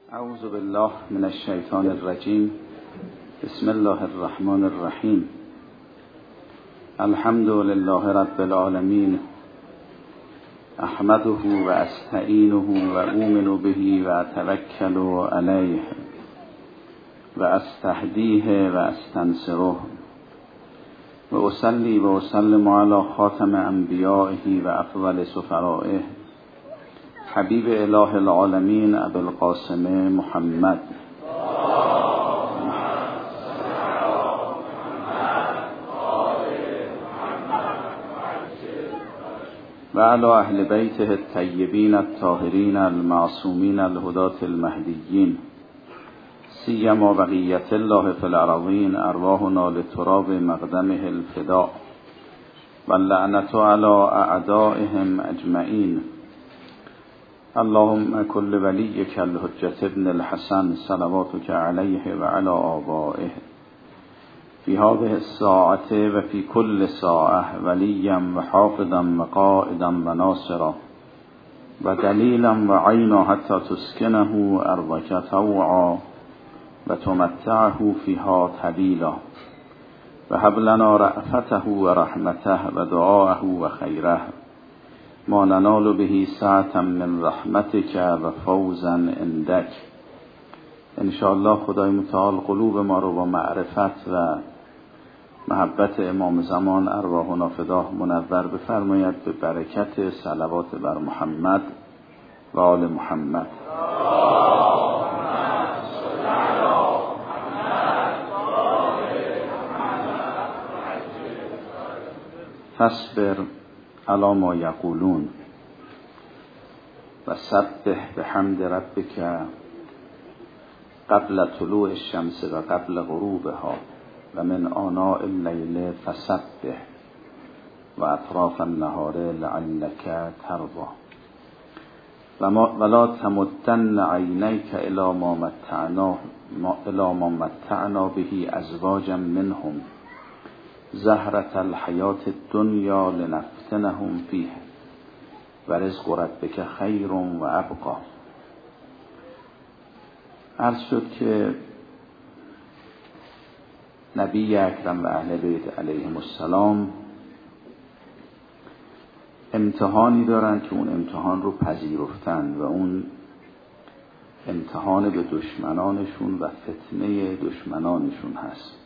اعوذ بالله من الشیطان الرجیم. بسم الله الرحمن الرحیم. الحمد لله رب العالمین. احمده و استعینه و اؤمن به و اتوکل علیه و استهدیه و استنصره و اصلی و اسلم علی خاتم انبیائه و افضل سفرائه حبیب اله العالمین ابی القاسم محمد و علی اهل بیته الطیبین الطاهرین المعصومین الهداة المهدیین سیما بقیة الله فی الارضین ارواحنا لتراب مقدمه الفداء واللعنة علی اعدائهم اجمعین. اللهم كل وليك الحجة ابن الحسن صلواتك عليه وعلى آبائه في هذه الساعة وفي كل ساعة وليا وحافظا وقائدا وناصرا ودليلا وعينا حتى تسكنه أرضك طوعا وتمتعه فيها طويلا وهب لنا رأفته ورحمته ودعاءه وخيره ما ننال به ساعة من رحمتك و فوزا عندك. انشاءالله خدای متعال قلوب ما رو با معرفت و محبت امام زمان ارواحنا فداه منور بفرماید به برکت صلوات بر محمد و آل محمد. فاصبر علی ما یقولون و سبح بحمد ربک قبل طلوع الشمس و قبل غروبها و من آناء اللیل فسبح و اطراف النهار لعلک ترضی ولا تمدن عینیک الی ما متعنا به ازواجا منهم زهرة الحیاة الدنیا لنفتنهم فیه و رزق ربک خیر و ابقی. عرض شد که نبی اکرم و اهل بیت علیهم السلام امتحانی دارند که اون امتحان رو پذیرفتن و اون امتحان به دشمنانشون و فتنه دشمنانشون هست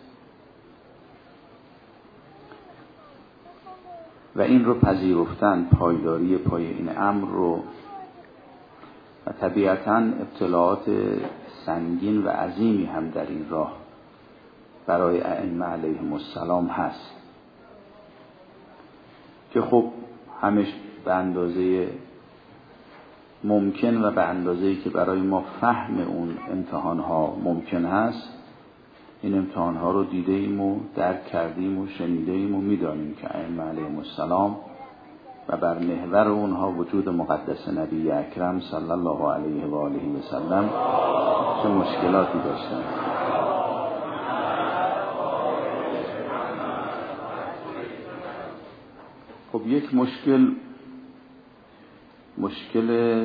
و این رو پذیرفتن، پایداری پای این امر رو، و طبیعتاً ابتلاعات سنگین و عظیمی هم در این راه برای ائمه علیهم السلام هست که خب همش به اندازه ممکن و به اندازه‌ای که برای ما فهم اون امتحان‌ها ممکن هست این امتحان‌ها رو دیده ایم و درک کردیم و شنیده ایم و می‌دانیم که ائمه علیهم السلام و بر محور اونها وجود مقدس نبی اکرم صلی الله علیه و آله و سلم چه مشکلاتی داشتن. خب یک مشکل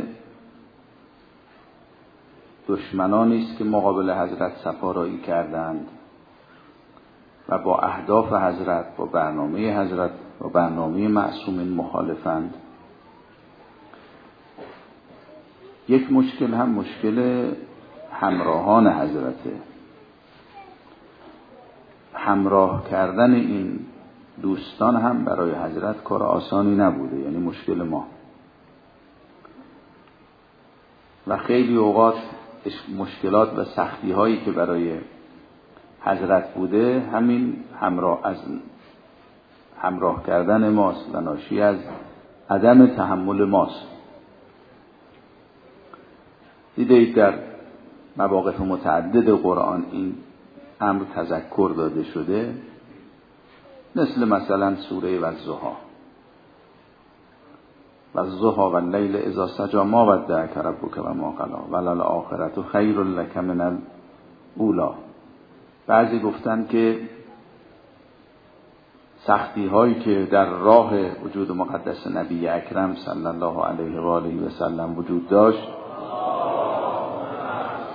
دشمنانی است که مقابل حضرت سفارایی کردند و با اهداف حضرت، با برنامه حضرت و برنامه معصومین مخالفند. یک مشکل هم مشکل همراهان حضرته. همراه کردن این دوستان هم برای حضرت کار آسانی نبوده، یعنی مشکل ما. و خیلی اوقات مشکلات و سختی هایی که برای حضرت بوده همین همراه کردن ماست و ناشی از عدم تحمل ماست. دیدید در مواقف متعدد قرآن این امر تذکر داده شده، مثلا سوره والضحی واللیل اذا سجی ما ودعک ربک و ما قلی وللآخرة خیر لک من الاولی. بعضی گفتن که سختی هایی که در راه وجود مقدس نبی اکرم صلی الله علیه و آله و سلم وجود داشت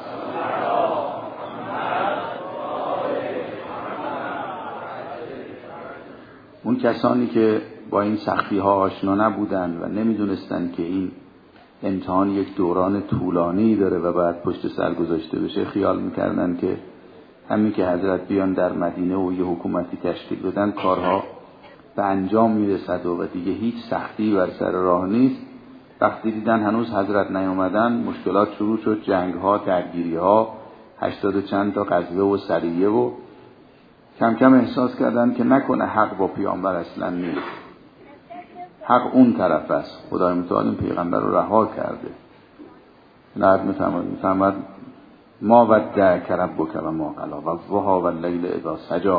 اون کسانی که با این سختی ها آشنا نبودن و نمیدونستن که این امتحان یک دوران طولانی داره و باید پشت سر گذاشته بشه، خیال میکردن که همین که حضرت بیان در مدینه و یه حکومتی تشکیل بدن کارها به انجام میرسد و دیگه هیچ سختی بر سر راه نیست. وقتی دیدن هنوز حضرت نیامدن مشکلات شروع شد، جنگ ها، درگیری ها، 80 چند تا غزوه و سریه و کم کم احساس کردن که نکنه حق با پیامبر اصلا نیست، حق اون طرف است، خدای متعال این پیغمبر رو رها کرده. نهایت میفهمد ما ودعک ربک و ما قلی والضحی واللیل اذا سجی.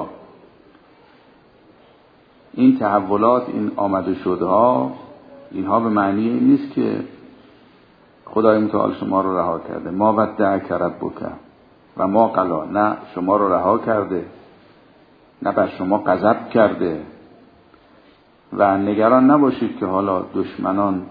این تحولات، این آمد و شدها، اینها به معنی این نیست که خدای متعال شما رو رها کرده. ما ودعک ربک و ما قلی، نه شما رو رها کرده، نه بر شما غضب کرده. و نگران نباشید که حالا دشمنان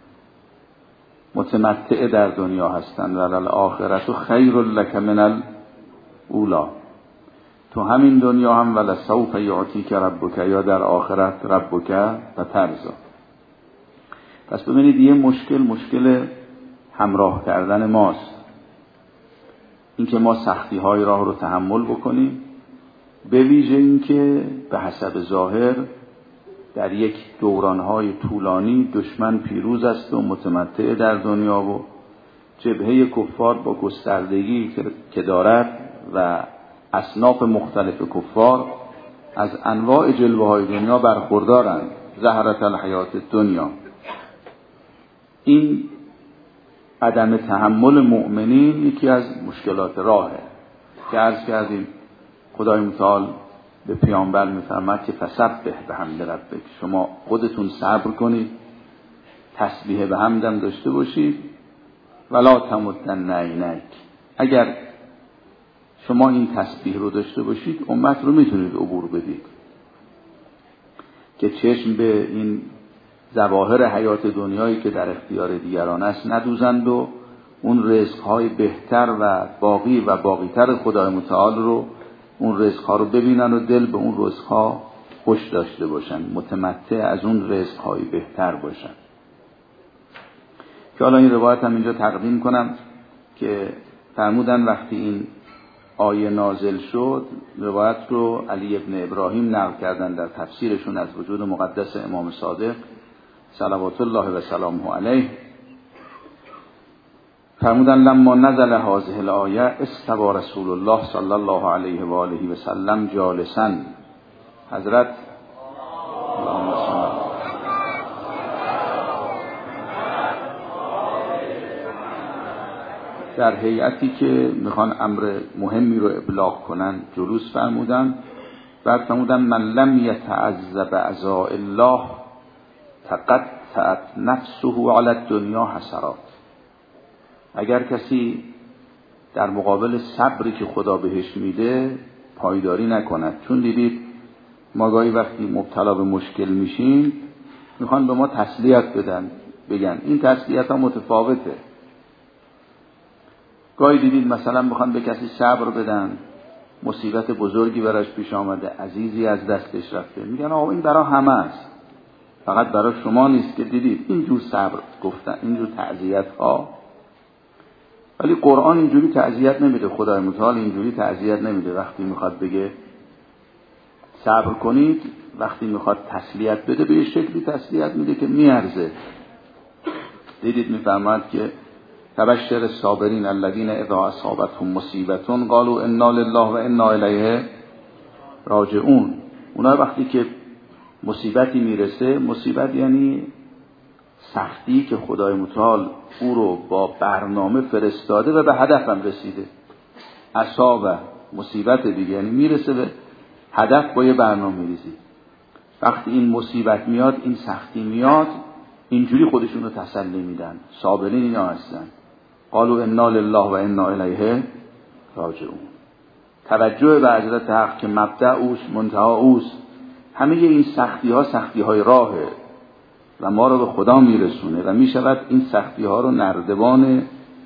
متمتع در دنیا هستند و الآخرت خیر لک من الاولی، تو همین دنیا هم ولسوف یعطیک ربک، یا در آخرت ربک فترضی. پس ببینید یه مشکل همراه کردن ماست، این که ما سختی های راه رو تحمل بکنیم، به ویژه این که به حسب ظاهر در یک دورانهای طولانی دشمن پیروز است و متمتع در دنیا و جبهه کفار با گستردگی که دارد و اصناف مختلف کفار از انواع جلوه های دنیا برخوردارند. زهرة الحیات دنیا. این عدم تحمل مؤمنین یکی از مشکلات راهه که عرض کردیم. خدای متعال به پیامبر میفرماد که فسبح بحمد ربک، شما خودتون صبر کنید، تسبیح به حمدم داشته باشید. ولا تمدن عینک، اگر شما این تسبیح رو داشته باشید امت رو میتونید عبور بدید که چشم به این ظواهر حیات دنیایی که در اختیار دیگران است ندوزند و اون رزقهای بهتر و باقی و باقیتر خدای متعال رو، اون رزقها رو ببینن و دل به اون رزقها خوش داشته باشن، متمتع از اون رزقهای بهتر باشن. که حالا این روایت هم اینجا تقدیم کنم که فرمودن وقتی این آیه نازل شد، روایت رو علی ابن ابراهیم نقل کردن در تفسیرشون از وجود مقدس امام صادق صلوات الله و سلامه علیه، فرمودن لما نزل هذه الآیه استوى رسول الله صلی الله علیه و آله و سلم جالسا. حضرت در هیئتی که میخوان امر مهمی رو ابلاغ کنن جلوس فرمودن. بعد فرمودن من لم یتعذ بعزاء الله تقطعت نفسه علی الدنیا حسرات. اگر کسی در مقابل صبری که خدا بهش میده پایداری نکند، چون دیدید ما گاهی وقتی مبتلا به مشکل میشیم میخوان به ما تسلیت بدن، بگن این تسلیت ها متفاوته. گاهی دیدید مثلا میخوان به کسی صبر بدن، مصیبت بزرگی براش پیش آمده، عزیزی از دستش رفته، میگن آقا این برای همه است، فقط برای شما نیست که دیدید اینجور صبر گفتن، اینجور تعزیت ها. ولی قرآن اینجوری تعزیت نمیده، خدای متعال اینجوری تعزیت نمیده. وقتی میخواد بگه صبر کنید، وقتی میخواد تسلیت بده به یه شکلی تسلیت میده که میارزه. دیدید میفرماد که تبشر الصابرین الذین اذا اصابتهم مصیبة قالوا انا لله و انا الیه راجعون. اونها وقتی که مصیبتی میرسه، مصیبت یعنی سختی که خدای متعال او رو با برنامه فرستاده و به هدفم رسیده. اصابه مصیبت دیگه، یعنی میرسه به هدف با یه برنامه ریزی. وقتی این مصیبت میاد، این سختی میاد، اینجوری خودشون رو تسلی میدن. صابرین اینا هستن. قالوا انا لله و انا الیه راجعون. توجه به حضرت حق که مبدأ اوست، منتها اوست. همه این سختی ها سختی های راهه و ما رو به خدا میرسونه و میشود این سختی ها رو نردبان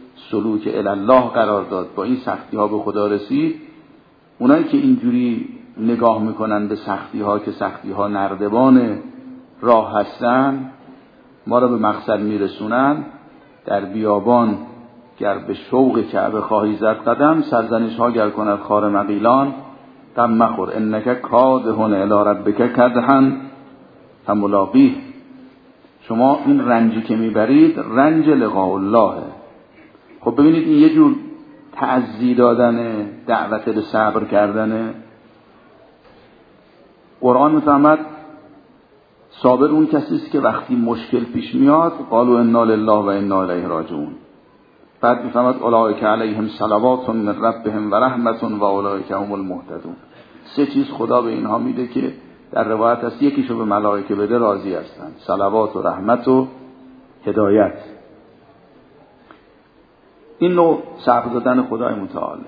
سلوک الی الله قرار داد. با این سختی ها به خدا رسید. اونایی که اینجوری نگاه میکنن به سختی ها که سختی ها نردبان راه هستن، ما را به مقصد میرسونن. در بیابان گر به شوق کعبه خواهی زد قدم، سرزنش ها گر کند خار مغیلان، غم مخور انک کادح الی ربک کدحا فملاقیه. شما این رنجی که میبرید رنج لقاء الله. خب ببینید این یه جور تعزی دادن، دعوت به صبر کردنه. قرآن میفهمد صابر اون کسی است که وقتی مشکل پیش میاد قالوا انا لله و انا الیه راجعون. بعد میفهمد اولئک علیهم صلوات من ربهم و رحمت و اولئک هم المهتدون. سه چیز خدا به اینها میده که در روایت هست یکیشو به ملائکه بده راضی هستن: صلوات و رحمت و هدایت. این نوع صبر دادن خدای متعال.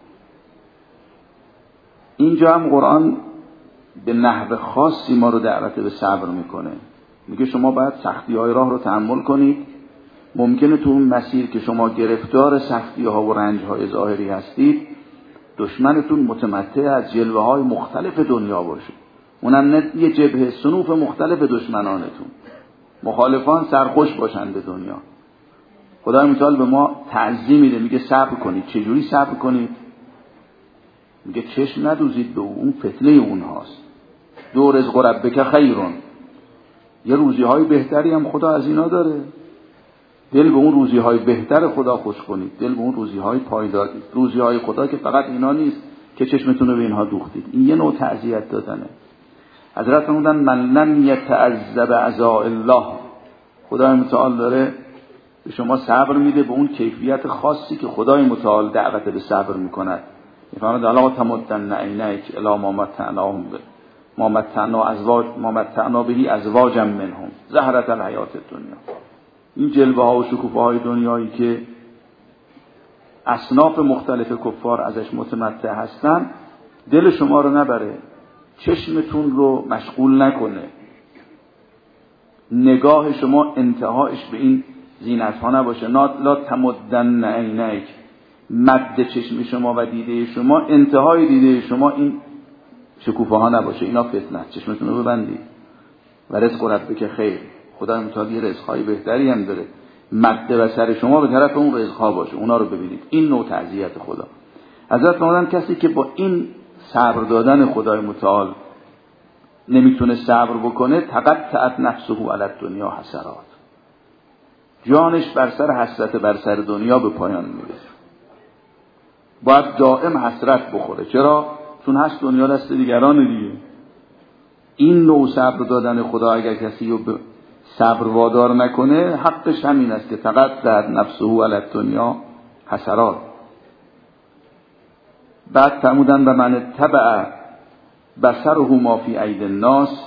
اینجا هم قرآن به نحو خاصی ما رو دعوت به صبر میکنه. میگه شما باید سختی های راه رو تحمل کنید. ممکنه تو اون مسیر که شما گرفتار سختی ها و رنج های ظاهری هستید، دشمنتون متمتع از جلوه های مختلف دنیا باشه. اونم یه جبهه صنوف مختلف دشمنانتون، مخالفان سرخوش باشند به دنیا. خدای متعال به ما تعزیه میده، میگه صبر کنید. چجوری صبر کنید؟ میگه چشم ندوزید به اون فتنه اونهاست. دو رزق ربک خیرون، یه روزی های بهتری هم خدا از اینا داره. دل به اون روزی های بهتر خدا خوش کنید، دل به اون روزی های پایدار، روزی های خدا که فقط اینا نیست که چشمتون رو به اینها دوختید. این یه نوع تعزیت دادنه. حضرت فرمودن من لم یتعذب عزاء الله. خدای متعال داره به شما صبر میده به اون کیفیت خاصی که خدای متعال دعوت به صبر میکند. میفرماید الا تمدن عینیک الی ما متعناهم به ما متعنا به ازواجا منهم زهرة الحیات الدنیا. این جلوه ها و شکوفه های دنیایی که اصناف مختلف کفار ازش متمتع هستن، دل شما رو نبره، چشمتون رو مشغول نکنه، نگاه شما انتهاش به این زینت ها نباشه. لا تمدن عینیک، مد چشم شما و دیده شما، انتهای دیده شما این شکوفه ها نباشه. اینا فتنه. چشمتون رو ببندید. و رزق ربک خیر، خدا متعال یه رزق‌های بهتری هم داره. مد بصر شما به طرف اون رزق‌ها باشه، اونا رو ببینید. این نوع تعزیت خدا. حضرت فرمودن کسی که با این صبر دادن خدای متعال نمیتونه صبر بکنه، تقطعت نفسه علی الدنیا حسرات، جانش بر سر حسرت بر سر دنیا به پایان میرسه. باید دائم حسرت بخوره. چرا؟ چون هست دنیا دست دیگران دیگه. این نوع صبر دادن خدا اگر کسی رو به صبر وادار نکنه، حقش همین است که تقطعت نفسه علی الدنیا حسرات. بعد فرمودن و من تبع بصره ما فی اید الناس،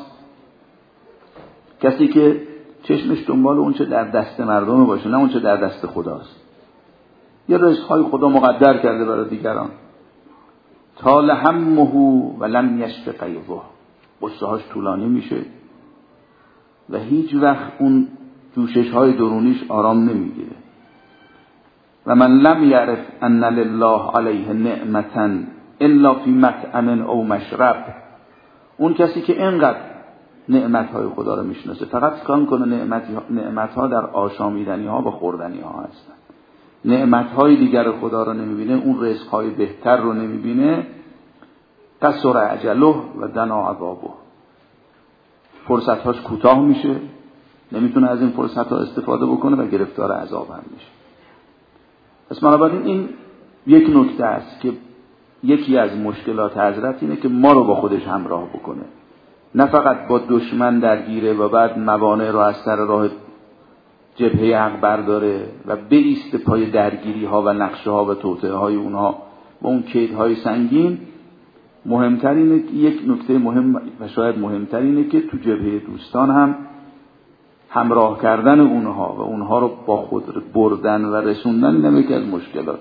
کسی که چشمش دنبال اون چه در دست مردم باشه، نه اون چه در دست خداست. یه رزق‌های خدا مقدر کرده برای دیگران. طال همه و لم یشف قیظه، قصه‌هاش طولانی میشه و هیچ وقت اون جوشش‌های درونیش آرام نمیگیره. و من لم یعرف ان لله علیه نعمتا الا فی مطعم او مشرب، اون کسی که اینقدر نعمت‌های خدا رو میشناسه، فقط کان کنه نعمت‌ها در آشامیدنی‌ها و خوردنی‌ها هستن، نعمت‌های دیگر خدا رو نمیبینه، اون رزق‌های بهتر رو نمیبینه، قصر اجله و دنا عذابه، فرصت‌هاش کوتاه میشه، نمیتونه از این فرصت‌ها استفاده بکنه و گرفتار عذاب هم میشه. پس بنابراین این یک نکته است که یکی از مشکلات حضرت اینه که ما رو با خودش همراه بکنه، نه فقط با دشمن درگیره و بعد موانع رو از سر راه جبهه حق برداره و بایسته پای درگیری ها و نقشه ها و توطئه های اونها و اون کیدهای سنگین. مهمتر اینه، یک نکته مهم و شاید مهمتر اینه که تو جبهه دوستان هم همراه کردن اونها و اونها رو با خود بردن و رسوندن اینم یکی از مشکلات.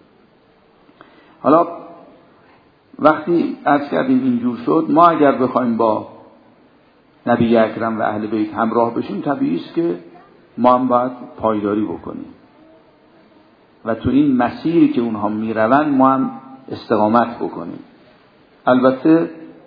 حالا وقتی عرض کردیم اینجور شد، ما اگر بخوایم با نبی اکرم و اهل بیت همراه بشیم، طبیعی است که ما هم باید پایداری بکنیم و تو این مسیری که اونها میروند ما هم استقامت بکنیم. البته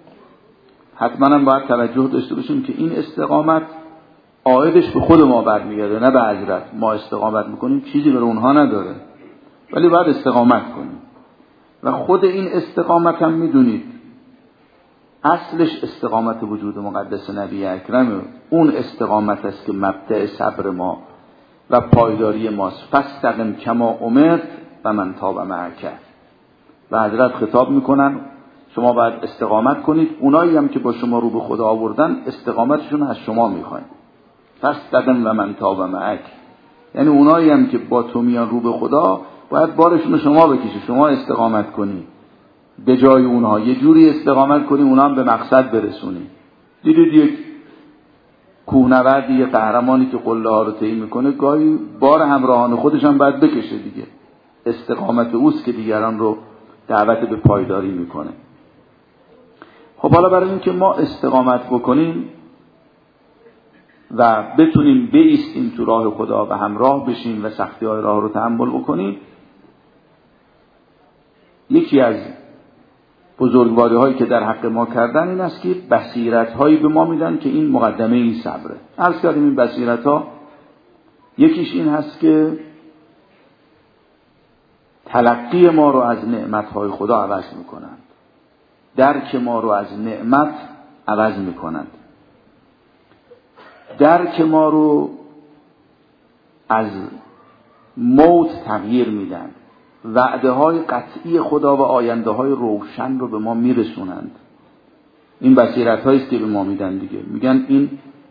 حتما هم باید توجه داشته باشیم که این استقامت عایدش به خود ما برمیگرده، نه به حضرت. ما استقامت میکنیم چیزی برای اونها نداره، ولی باید استقامت کنیم. و خود این استقامت هم میدونید اصلش استقامت وجود مقدس نبی اکرم، اون استقامت است که مبدأ صبر ما و پایداری ماست. فاستقم کما امرت و من تاب معک. و حضرت خطاب میکنن شما باید استقامت کنید. اونایی هم که با شما رو به خدا آوردن استقامتشون از شما میخواین. فاستقم و من تاب معک، یعنی اونایی هم که با تو میان رو به خدا باید بارشون رو شما بکشی، شما استقامت کنی به جای اونها، یه جوری استقامت کنی اونها هم به مقصد برسونی. دیدید یک کوهنوردی، یه قهرمانی که قله ها رو طی میکنه گاهی بار همراهان خودش هم باید بکشه دیگه. استقامت اوست که دیگران رو دعوت به پایداری میکنه. خب حالا برای اینکه ما استقامت بکنیم و بتونیم بایستیم تو راه خدا و همراه بشیم و سختی‌های راه رو تحمل بکنیم، یکی از بزرگواری هایی که در حق ما کردن این است که بصیرت هایی به ما میدن که این مقدمه این صبره. عرض کردیم این بصیرت ها یکیش این هست که تلقی ما رو از نعمت های خدا عوض میکنند، درک ما رو از نعمت عوض میکنند، درک ما رو از موت تغییر میدن، وعده های قطعی خدا و آینده های روشن رو به ما میرسونند. این بصیرت هاییست که به ما میدن دیگه. میگن این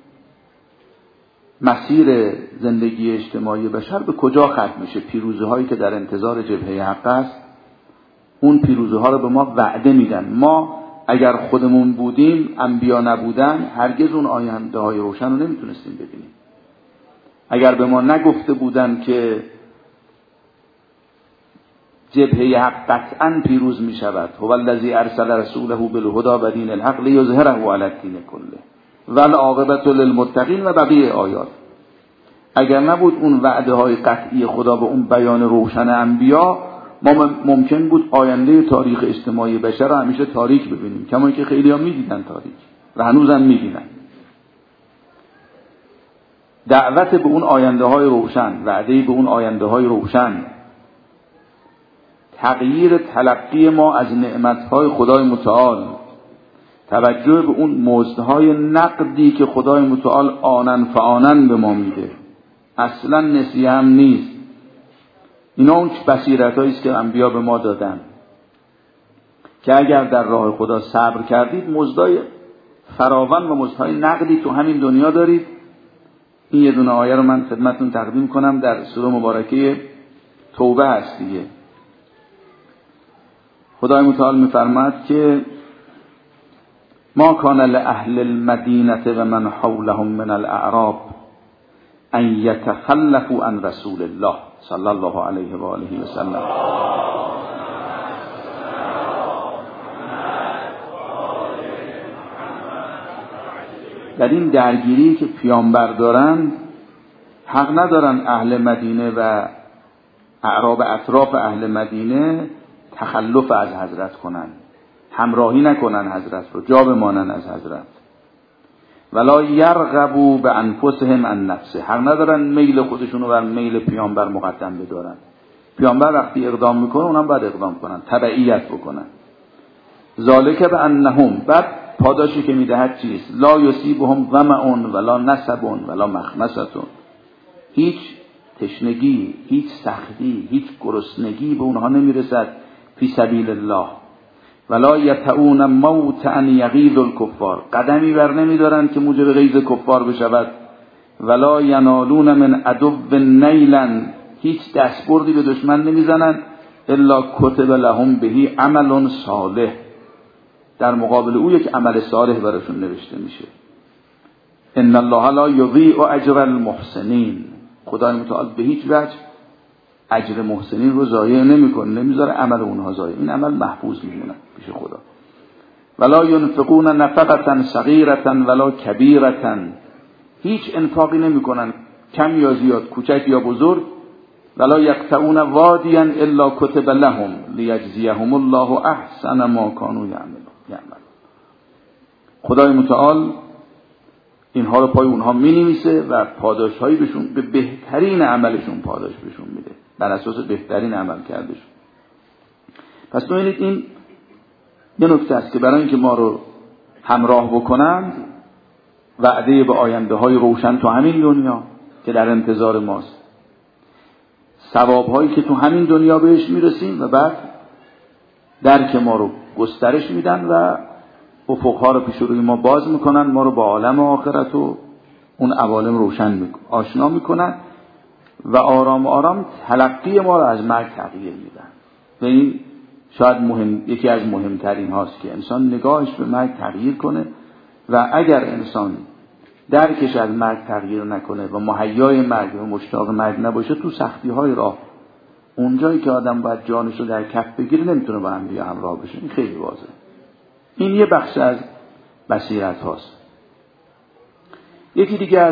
مسیر زندگی اجتماعی بشر به کجا ختم میشه؟ پیروزی هایی که در انتظار جبهه حق است، اون پیروزی ها رو به ما وعده میدن. ما اگر خودمون بودیم، انبیا نبودن، هرگز اون آینده های روشن رو نمیتونستیم ببینیم. اگر به ما نگفته بودن که جبهه حق قطعاً پیروز می شود، هو الذی ارسل رسوله بالهدی و دین الحق لیظهره علی الدین کله والعاقبة للمتقین و بقیه آیات. اگر نبود اون وعده های قطعی خدا و اون بیان روشن انبیا، ما ممکن بود آینده تاریخ اجتماعی بشر رو همیشه تاریک ببینیم، کما که خیلی ها می دیدن تاریک و هنوزم می بینن. دعوت به اون آینده های روشن، وعده به اون آینده های روشن، تغییر تلقی ما از نعمتهای خدای متعال، توجه به اون مزدهای نقدی که خدای متعال آنن فآنن به ما میده، اصلا نسیه هم نیست. اینا اون بصیرت هاییست که انبیا به ما دادن که اگر در راه خدا صبر کردید مزدهای فراوان و مزدهای نقدی تو همین دنیا دارید. این یه دونه آیه رو من خدمتتون تقدیم کنم، در سوره مبارکه توبه هست دیگه. خدای متعال می‌فرماید که ما کان لأهل المدینه و من حولهم من الاعراب ان یتخلفوا عن رسول الله صلی الله علیه و آله و سلم. در این درگیری که پیامبر دارن، حق ندارن اهل مدینه و اعراب اطراف اهل مدینه تخلف از حضرت کنن، همراهی نکنن حضرت رو، جا بمانن از حضرت. ولا یرغبوا بانفسهم عن نفسه، حق ندارن میل خودشون رو بر میل پیامبر مقدم بدارن. پیامبر وقتی اقدام میکنه اونم باید اقدام کنن، تبعیت بکنن. ذالک بانهم، بعد پاداشی که میدهد چیست؟ لا یصیبهم ظمأ ولا نصب ولا مخمصة، هیچ تشنگی، هیچ سختی، هیچ گرسنگی به اونها نمیرسد فی سبیل الله. ولا یطؤون موطئا یغیظ الکفار، قدمی بر نمیدارن که موجب غیظ کفار بشود. ولا ینالون من عدو نیلا، هیچ دستبردی به دشمن نمیزنن الا کتب لهم بهی عمل صالح، در مقابل او یک عمل صالح براشون نوشته میشه. ان الله لا یضیع اجر المحسنین، خدای متعال به هیچ وجه اجر محسنین رو ضایع نمیکنه، نمیذاره عمل اونها ضایع، این عمل محفوظ میمونه پیش خدا. ولا ينفقون نفقة صغيرة ولا كبيرة، هیچ انفاقی نمیکنن، کم یا زیاد، کوچک یا بزرگ. ولا يقطعون واديا الا كتب لهم ليجزيهم الله احسن ما كانوا يعملون. خدای متعال اینها رو پای اونها می‌نویسه و پاداش‌هایی بهشون به بهترین عملشون پاداش بهشون میده، بر اساس بهترین عمل کردشون. پس ببینید این یه نکته است که برای اینکه ما رو همراه بکنند وعده به آینده‌های روشن تو همین دنیا که در انتظار ماست، ثواب‌هایی که تو همین دنیا بهش میرسیم و بعد درک ما رو گسترش میدن و افق‌ها رو پیش روی ما باز میکنن، ما رو با عالم آخرت و اون عوالم روشن آشنا میکنن و آرام آرام تلقی ما رو از مرگ تغییر میدن. و این شاید یکی از مهمترین هاست که انسان نگاهش به مرگ تغییر کنه و اگر انسان درکش از مرگ تغییر نکنه و مهیای مرگ و مشتاق مرگ نباشه، تو سختی های راه اونجایی که آدم باید جانش رو در کف بگیره نمیتونه با انبیا همراه بشه. این خیلی واضحه. این یه بخش از بصیرت هاست. یکی دیگه از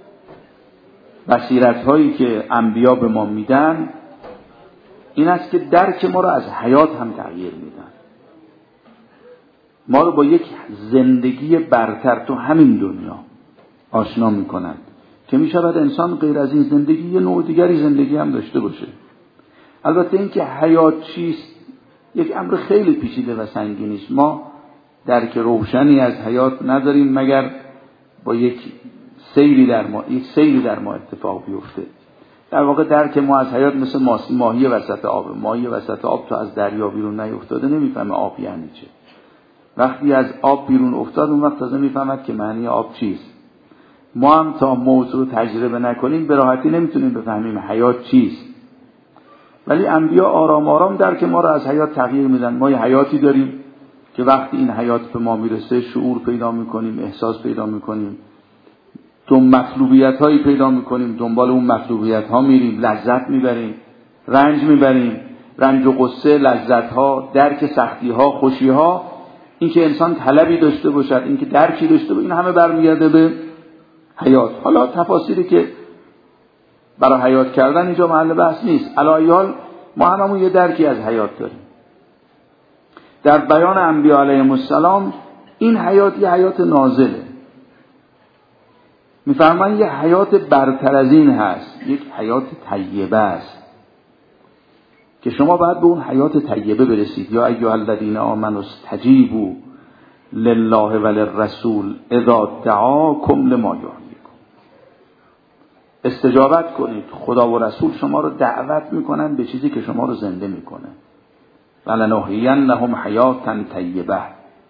بصیرت هایی که انبیا به ما میدن این است که درک ما رو از حیات هم تغییر میدن. ما رو با یک زندگی برتر تو همین دنیا آشنا میکنن که میشود انسان غیر از این زندگی یه نوع دیگری زندگی هم داشته باشه. البته این که حیات چیست یک امر خیلی پیچیده و سنگینی است. ما درک روشنی از حیات نداریم مگر با یک سیلی در ما اتفاق بیفته. در واقع درک ما از حیات مثل ماهی وسط آب. ماهی وسط آب تو از دریا بیرون نیفتاده نمیفهمه آب یعنی چه. وقتی از آب بیرون افتاد اون وقت تازه میفهمد که معنی آب چیست. ما هم تا موضوع رو تجربه نکنیم به راحتی نمیتونیم بفهمیم حیات چیست. ولی انبیا آرام آرام درک ما رو از حیات تغییر میدن. ما یه حیاتی داریم که وقتی این حیات به ما میرسه شعور پیدا میکنیم، احساس پیدا میکنیم، تو مطلوبیت هایی پیدا میکنیم، دنبال اون مطلوبیت ها میریم، لذت میبریم، رنج میبریم، رنج و غصه، لذت ها، درک سختی ها، خوشی ها. این که انسان طلبی داشته باشد، این که درکی داشته باشه، این همه برمیگرده به حیات. حالا تفاصیلی که برای حیات کردن اینجا محل بحث نیست. علی حال ما هممون یه درکی از حیات داریم. در بیان انبیا علیهم السلام این حیات یه حیات نازله. میفرمان یه حیات برتر از این هست، یک حیات طیبه است که شما باید به اون حیات طیبه برسید. یا ایها الذین آمنوا استجیبوا لله وللرسول اذا دعاکم لما یحییکم. استجابت کنید، خدا و رسول شما رو دعوت میکنن به چیزی که شما رو زنده میکنه. ولنحیینهم حیاتا طیبه.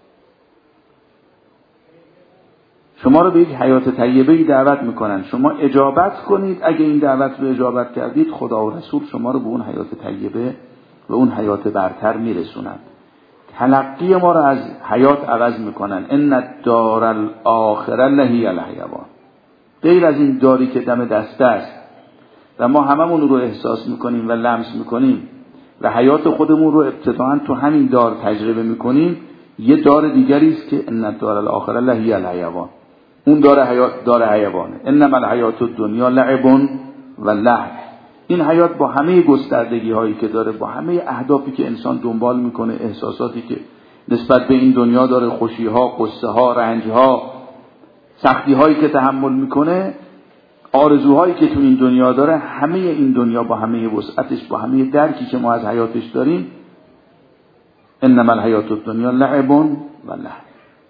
شما رو به یک حیات طیبه‌ای دعوت میکنن، شما اجابت کنید. اگه این دعوت رو اجابت کردید خدا و رسول شما رو به اون حیات طیبه و اون حیات برتر میرسونن. تلقی ما رو از حیات عوض میکنن. ان الدار الاخره لهی الحیوان. غیر از این داری که دم دست است و ما هممون رو احساس میکنیم و لمس میکنیم و حیات خودمون رو ابتداءً تو همین دار تجربه میکنیم، یه دار دیگری است که ان الدار الاخره لهی الحیوان. اون دار حیوانه. انما الحیات الدنیا لعب و لهو. این حیات با همه گستردگی هایی که داره، با همه اهدافی که انسان دنبال میکنه، احساساتی که نسبت به این دنیا داره، خوشی ها، قصه ها، رنج ها، سختی هایی که تحمل میکنه، آرزوهایی که تو این دنیا داره، همه این دنیا با همه وسعتش، با همه درکی که ما از حیاتش داریم، انما الحیات الدنیا لعب و لهو.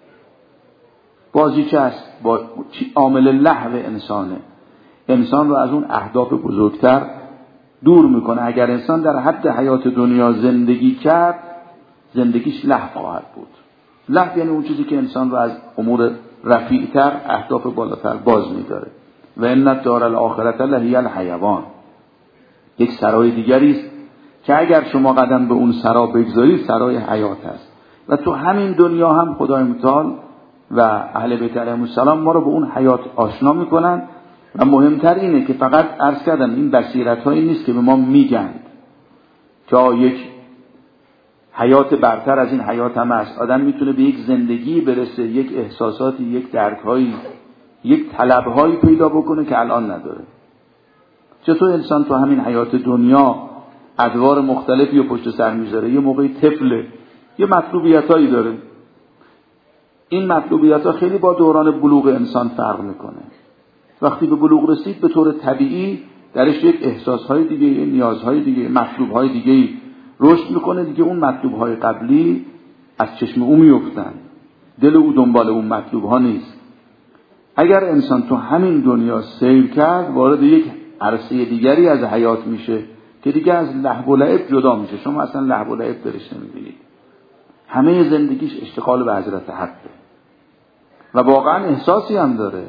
بازیچه است، با عامل لهو انسانه. انسان رو از اون اهداف بزرگتر دور میکنه. اگر انسان در حد حیات دنیا زندگی کرد، زندگیش لهو خواهد بود. لهو یعنی اون چیزی که انسان رو از امور رفیعتر، اهداف بالاتر باز میداره. و ان الدار الاخره لهی الحیوان. یک سرای دیگری است که اگر شما قدم به اون سرا بگذارید، سرای حیات است. و تو همین دنیا هم خدای متعال و اهل بیت علیهم السلام ما رو به اون حیات آشنا میکنن. و مهمتر اینه که فقط عرض کردم این بصیرت هایی نیست که به ما میگن که یک حیات برتر از این حیات هم هست. آدم میتونه به یک زندگی برسه، یک احساساتی، یک درکهایی، یک طلبهایی پیدا بکنه که الان نداره. چطور انسان تو همین حیات دنیا ادوار مختلفی رو پشت سر میذاره، یه موقعی طفله، یه مطلوبیتایی داره، این مطلوبیت ها خیلی با دوران بلوغ انسان فرق میکنه. وقتی به بلوغ رسید به طور طبیعی درش یک احساسهای دیگه، نیازهای دیگه، مطلوبهای دیگه رشد میکنه دیگه. اون مطلوبهای قبلی از چشم او میفتن، دل او دنبال اون مطلوبها نیست. اگر انسان تو همین دنیا سیر کرد وارد یک عرصه دیگری از حیات میشه که دیگه از لهو و لعب جدا میشه. شما اصلا لهو و لعب درش نمیبینید، همه زندگیش اشتغال به حضرت حقه و واقعا احساسی هم داره،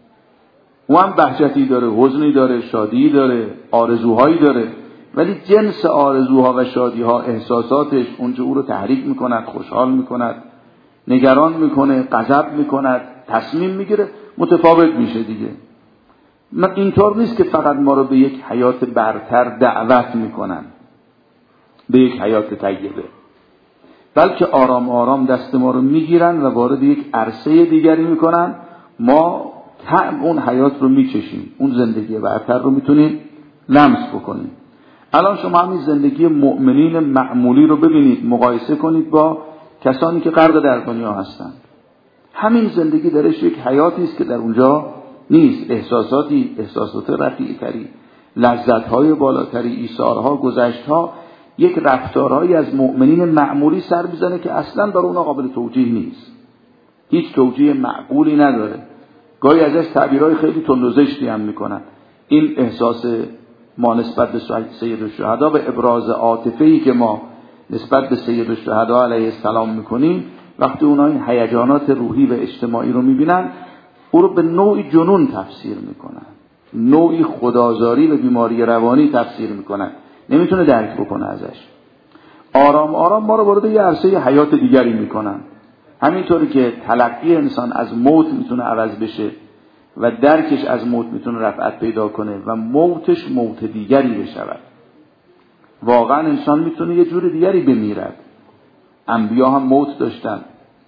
او هم بهجتی داره، حزنی داره، شادی داره، آرزوهایی داره، ولی جنس آرزوها و شادیها، احساساتش اونجا او رو تحریک میکند، خوشحال میکند، نگران میکنه، غضب میکند، تصمیم میگیره، متفاوت میشه دیگه. اینطور نیست که فقط ما رو به یک حیات برتر دعوت میکنن، به یک حیات طیبه، بلکه آرام آرام دست ما رو میگیرن و وارد یک عرصه دیگری میکنن. ما طعم اون حیات رو میچشیم، اون زندگی برتر رو میتونیم لمس بکنیم. الان شما همین زندگی مؤمنین معمولی رو ببینید، مقایسه کنید با کسانی که غرق در دنیا هستند. همین زندگی درش یک حیاتی است که در اونجا نیست، احساسات رفیع‌تری، لذت‌های بالاتری، ایثارها، گذشت‌ها، یک رفتارهایی از مؤمنین معمولی سر میزنه که اصلا در اونها قابل توجیه نیست، هیچ توجیه معقولی نداره. گاهی ازش تعبیرهای خیلی تند و زشتی هم میکنن. این احساس ما نسبت به سید الشهدا، به ابراز عاطفه‌ای که ما نسبت به سید الشهدا علیه السلام میکنیم، وقتی اونها این هیجانات روحی و اجتماعی رو میبینن، او رو به نوعی جنون تفسیر میکنن، نوعی خدازاری و بیماری روانی تفسیر میکنن، نمیتونه درک بکنه ازش. آرام آرام ما رو وارد یه عرصه حیات دیگری میکنن. همینطوری که تلقی انسان از موت میتونه عوض بشه و درکش از موت میتونه رفعت پیدا کنه و موتش موت دیگری بشود. واقعا انسان میتونه یه جور دیگری بمیرد. انبیا هم موت داشتن،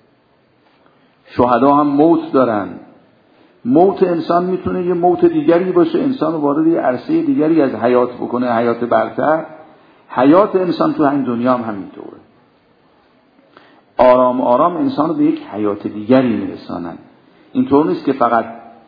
شهدا هم موت دارن. موت انسان میتونه یه موت دیگری باشه، انسان وارد یه عرصه دیگری از حیات بکنه، حیات برتر. حیات انسان تو این دنیا هم همینطوره. آرام آرام انسان رو به یک حیات دیگری میرسانن. اینطور نیست که فقط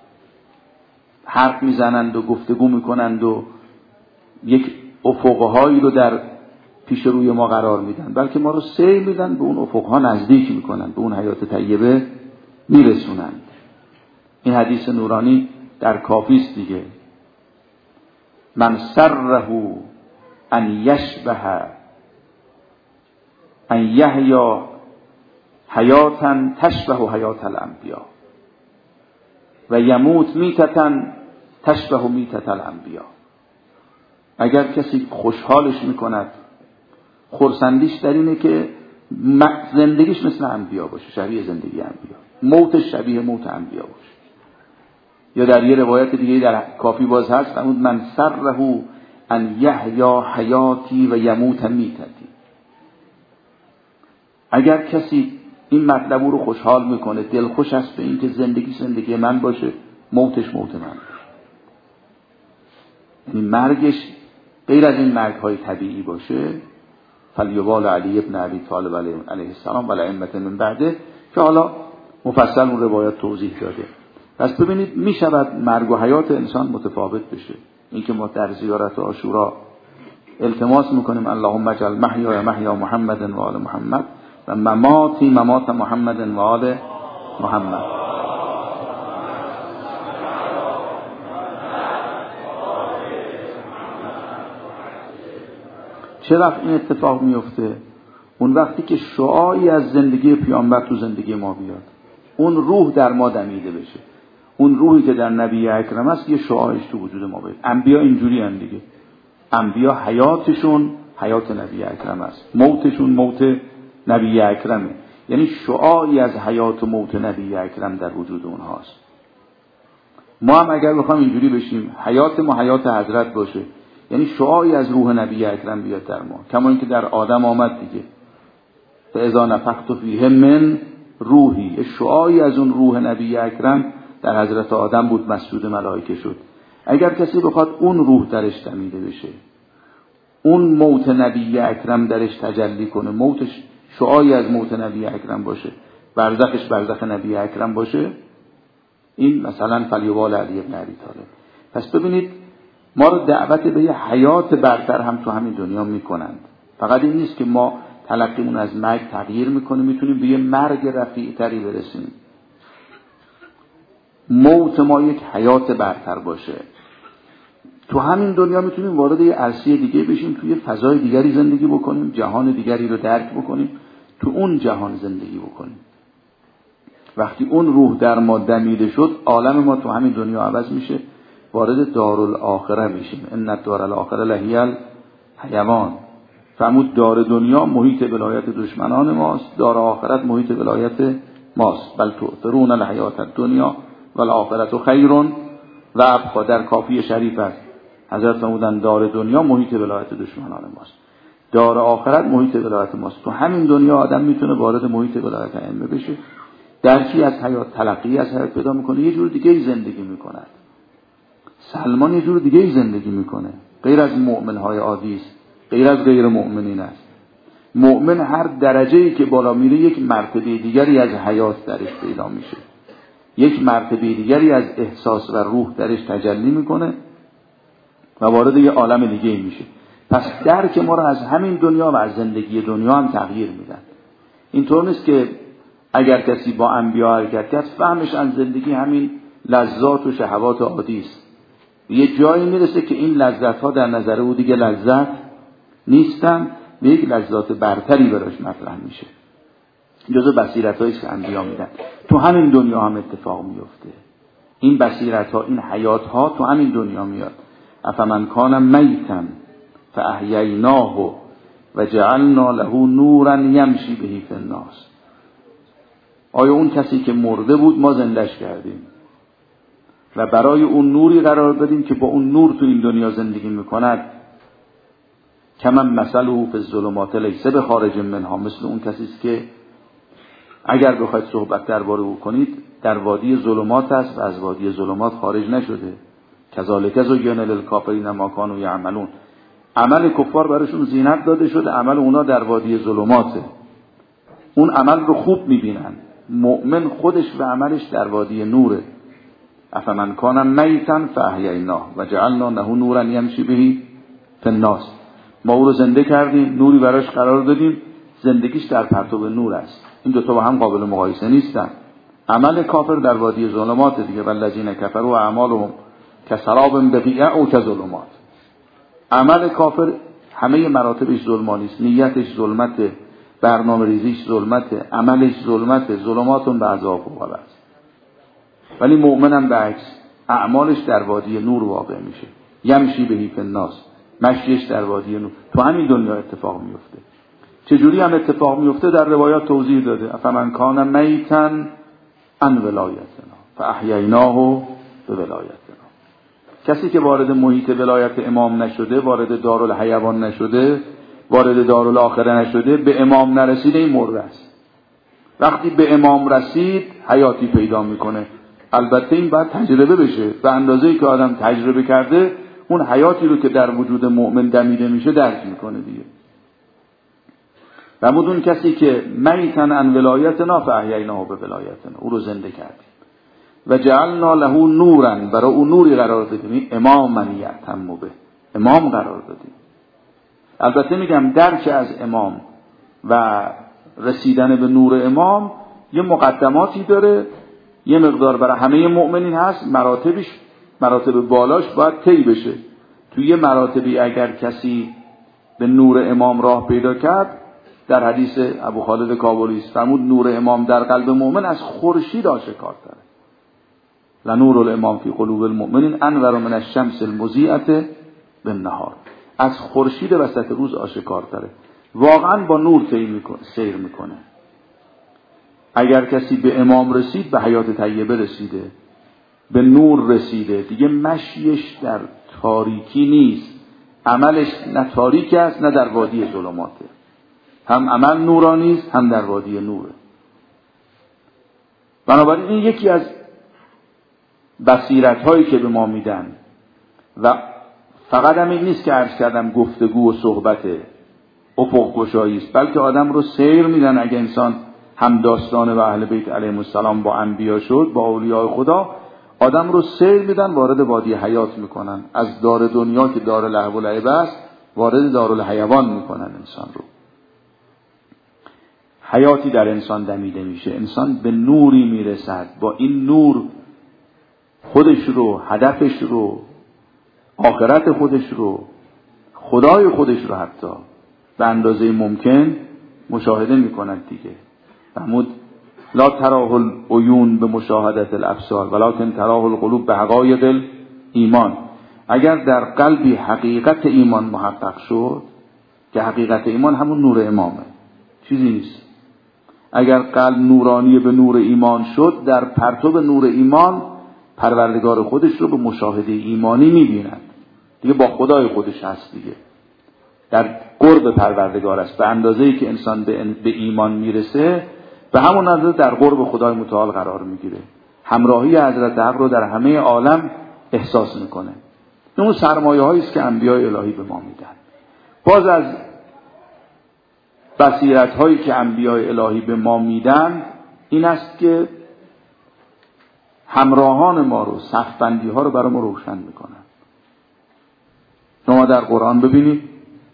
حرف میزنند و گفتگو میکنند و یک افقهایی رو در پیش روی ما قرار میدن، بلکه ما رو سیر میدن، به اون افقها نزدیک میکنن، به اون حیات طیبه میرسونند. این حدیث نورانی در کافی است دیگه. من سره ان یشبه ان یحیا حیاتا تشبه حیات الانبیا و یموت میتتا تشبه میتت الانبیا. اگر کسی خوشحالش میکند، خرسندیش در اینه که زندگیش مثل انبیا باشه، شبیه زندگی انبیا، موتش شبیه موت انبیا باشه. یا در یه روایت دیگه در کافی باز هست، من سره ان یحیا حیاتی و یموت میتتی. اگر کسی این مطلب رو خوشحال میکنه، دلخوش است به این که زندگی من باشه، موتش موت من باشه، یعنی مرگش غیر از این مرگ‌های طبیعی باشه، فلیبال علی ابن ابی طالب علیه السلام و الائمه من بعده، که حالا مفصل اون روایت توضیح داده. پس ببینید میشود مرگ و حیات انسان متفاوت بشه. این که ما در زیارت عاشورا التماس میکنیم اللهم اجعل محیا محیا محمد و آل محمد و مماتی ممات محمد و آل محمد. چه وقت این اتفاق میفته؟ اون وقتی که شعاعی از زندگی پیامبر تو زندگی ما بیاد، اون روح در ما دمیده بشه، اون روحی که در نبی اکرم است یه شعاعش تو وجود ما بیاد. انبیا اینجوری هم دیگه، انبیا حیاتشون حیات نبی اکرم است، موتشون موت نبی اکرمه، یعنی شعاعی از حیات و موت نبی اکرم در وجود اونهاست. ما هم اگر بخوام اینجوری بشیم، حیات ما حیات حضرت باشه، یعنی شعاعی از روح نبی اکرم بیاد در ما، کما اینکه در آدم آمد دیگه، فاذا نفخت فیه من روحی، شعاعی از اون روح نبی اکرم در حضرت آدم بود، مسجود ملائکه شد. اگر کسی بخواد اون روح درش دمیده بشه، اون موت نبی اکرم درش تجلی کنه، موتش شعاعی از موت نبی اکرم باشه، برزخش برزخ نبی اکرم باشه، این مثلا فلیوال علی بن ابی طالب. پس ببینید ما رو دعوت به یه حیات برتر هم تو همین دنیا میکنند. فقط این نیست که ما تلقیمون از مرگ تغییر میکنه، میتونیم به یه مرگ رفیع‌تری برسیم. موت ما یک حیات برتر باشه. تو همین دنیا میتونیم وارد یه عرصه دیگه بشیم، توی فضای دیگری زندگی بکنیم، جهان دیگری رو درک بکنیم، تو اون جهان زندگی بکنیم. وقتی اون روح در ما دمیده شد، عالم ما تو همین دنیا عوض میشه، وارد دارالآخره میشیم. ان الدارالآخره لهی الحیوان. فرمود دار دنیا محیط ولایت دشمنان ماست، دار آخرت محیط ولایت ماست. بل تؤثرون الحیات الدنیا والآخرة خیر و ابقی. در کافی شریف است حضرت فرمودن دار دنیا محیط ولایت دشمنان ماست، دار آخرت محیط ولایت ماست. تو همین دنیا آدم میتونه وارد محیط ولایت ائمه بشه، درکی از حیات، تلقی از حیات پیدا میکنه، یه جور دیگه زندگی میکنه. سلمان یه جور دیگه زندگی میکنه، غیر از مؤمنهای عادی است، غیر از غیر مؤمنین است. مؤمن هر درجه‌ای که بالا میره یک مرتبه دیگری از حیات درش پیدا میشه، یک مرتبه دیگری از احساس و روح درش تجلی میکنه و وارد یه عالم دیگه میشه. پس درک ما رو از همین دنیا و از زندگی دنیا هم تغییر میدن. اینطور نیست که اگر کسی با انبیا حرکت کرد فهمش از زندگی همین لذات و شهوات عادی است. یه جایی میرسه که این لذت ها در نظر او دیگه لذت نیستن، به یک لذات برتری براش مطرح میشه. جزء بصیرتایی که انبیا میدن. تو همین دنیا هم اتفاق میفته. این بصیرت ها، این حیات ها تو همین دنیا میاد. افمن کان میتا فاحییناه و جعلنا له نورا یمشی به فی الناس. آیا اون کسی که مرده بود ما زندش کردیم و برای اون نوری قرار دادیم که با اون نور تو این دنیا زندگی میکند. کمن مثله فی الظلمات لیس بخارج منها. مثل اون کسی است که اگر بخواید صحبت درباره او کنید در وادی ظلمات است و از وادی ظلمات خارج نشده. کذالک زین للکافرین ما کانوا یعملون. عمل کفار براشون زینت داده شده، عمل اونا در وادی ظلماته. اون عمل رو خوب میبینن. مؤمن خودش و عملش در وادی نوره. افمن کان میتا فاحییناه و جعلنا له نورا یمشی به فی الناس. ما او رو زنده کردیم، نوری براش قرار دادیم، زندگیش در پرتو نور است. این دو تا با هم قابل مقایسه نیستن. عمل کافر در وادی ظلمات دیگه، والذین کفروا اعمالهم کسراب بقیع او کظلمات. عمل کافر همه مراتبش ظلمانی است، نیتش ظلمته، برنامه ریزیش ظلمته، عملش ظلمته، ظلماتون به عذاب و غضب. ولی مؤمنم برعکس، اعمالش در وادی نور واقع میشه. یمشی به فی الناس، مشیش در وادی نور. تو همین دنیا اتفاق میفته. چجوری هم اتفاق میفته در روایات توضیح داده. افمن کان میتا عن ولایتنا فاحییناه بولایتنا. کسی که وارد محیط ولایت امام نشده، وارد دارالحیوان نشده، وارد دارالآخره نشده، به امام نرسیده، این مرده است. وقتی به امام رسید حیاتی پیدا میکنه. البته این باید تجربه بشه. به اندازه‌ای که آدم تجربه کرده اون حیاتی رو که در وجود مؤمن دمیده میشه درک میکنه دیگه. و اون کسی که میتن عن ولایتنا فاحییناه بولایتنا، او رو زنده کردیم و جعلنا له نورا، برای اون نوری قرار دادیم، اماما یأتم به، امام قرار دادیم. البته میگم درک از امام و رسیدن به نور امام یه مقدماتی داره، یه مقدار برای همه مؤمنین هست، مراتب بالاش باید طی بشه. توی یه مراتبی اگر کسی به نور امام راه پیدا کرد، در حدیث ابو خالد کابلی فرمود نور امام در قلب مؤمن از خورشید آشکارتره. لنور الامام فی قلوب المؤمنین انور من الشمس المضیئة بالنهار. از خورشید وسط روز آشکارتره. واقعا با نور سیر میکنه. اگر کسی به امام رسید، به حیات طیبه رسیده، به نور رسیده، دیگه مشیش در تاریکی نیست. عملش نه تاریک است نه در وادی ظلماته. هم عمل نورانی است، هم در وادی نوره. بنابراین این یکی از بصیرت هایی که به ما میدن و فقط هم این نیست که عرض کردم گفتگو و صحبت افق گشایی است، بلکه آدم رو سیر میدن. اگه انسان همداستان و اهل بیت علیهم السلام با انبیا شد، با اولیاء خدا، آدم رو سیر میدن وارد وادی حیات میکنن، از دار دنیا که دار لهو و لعب است وارد دارالحیوان میکنن انسان رو. حیاتی در انسان دمیده میشه، انسان به نوری میرسد، با این نور خودش رو، هدفش رو، آخرت خودش رو، خدای خودش رو حتی به اندازه ممکن مشاهده میکند دیگه. فرمود لا تراه العیون به مشاهدت الابصار ولکن تراه القلوب به حقایق ایمان. اگر در قلبی حقیقت ایمان محقق شد، که حقیقت ایمان همون نور امامه، چیزی نیست. اگر قلب نورانی به نور ایمان شد، در پرتو نور ایمان پروردگار خودش رو به مشاهده ایمانی میبیند دیگه، با خدای خودش هست دیگه، در قرب پروردگار است. به اندازه‌ای که انسان به ایمان میرسه، به همون اندازه در قرب خدای متعال قرار میگیره، همراهی حضرت حق رو در همه عالم احساس میکنه. اون سرمایه هایی است که انبیاء الهی به ما میدن. باز از بصیرت هایی که انبیاء الهی به ما میدن این است که همراهان ما رو، صفبندی ها رو برای ما روشن میکنن. شما در قرآن ببینید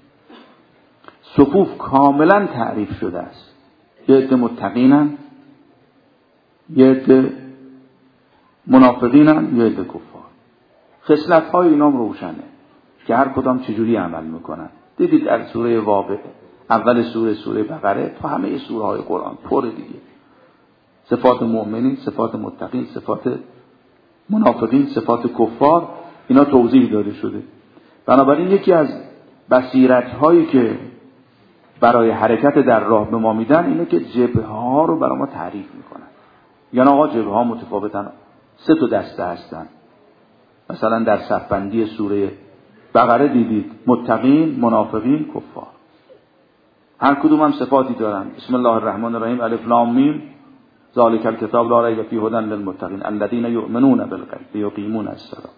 صفوف کاملا تعریف شده است. یه عده متقینن، یه عده منافقینن، یه عده کفار. خصلت های اینام روشنه که هر کدام چجوری عمل میکنن. دیدید در سوره واقعه، اول سوره بقره تا همه سوره های قرآن پر دیگه، صفات مؤمنین، صفات متقین، صفات منافقین، صفات کفار، اینا توضیح داده شده. بنابراین یکی از بصیرت هایی که برای حرکت در راه به ما میدن اینه که جبهه ها رو برای ما تعریف میکنن. یعنی آقا جبهه ها متفاوتن، 3 دسته هستن. مثلا در صفبندی سوره بقره دیدید متقین، منافقین، کفار، هر کدوم هم صفاتی دارن. بسم الله الرحمن الرحیم، الف لام میم، ذالک الکتاب لا ریب فیه هدی للمتقین الذین یؤمنون بالغیب یقیمون الصلاة،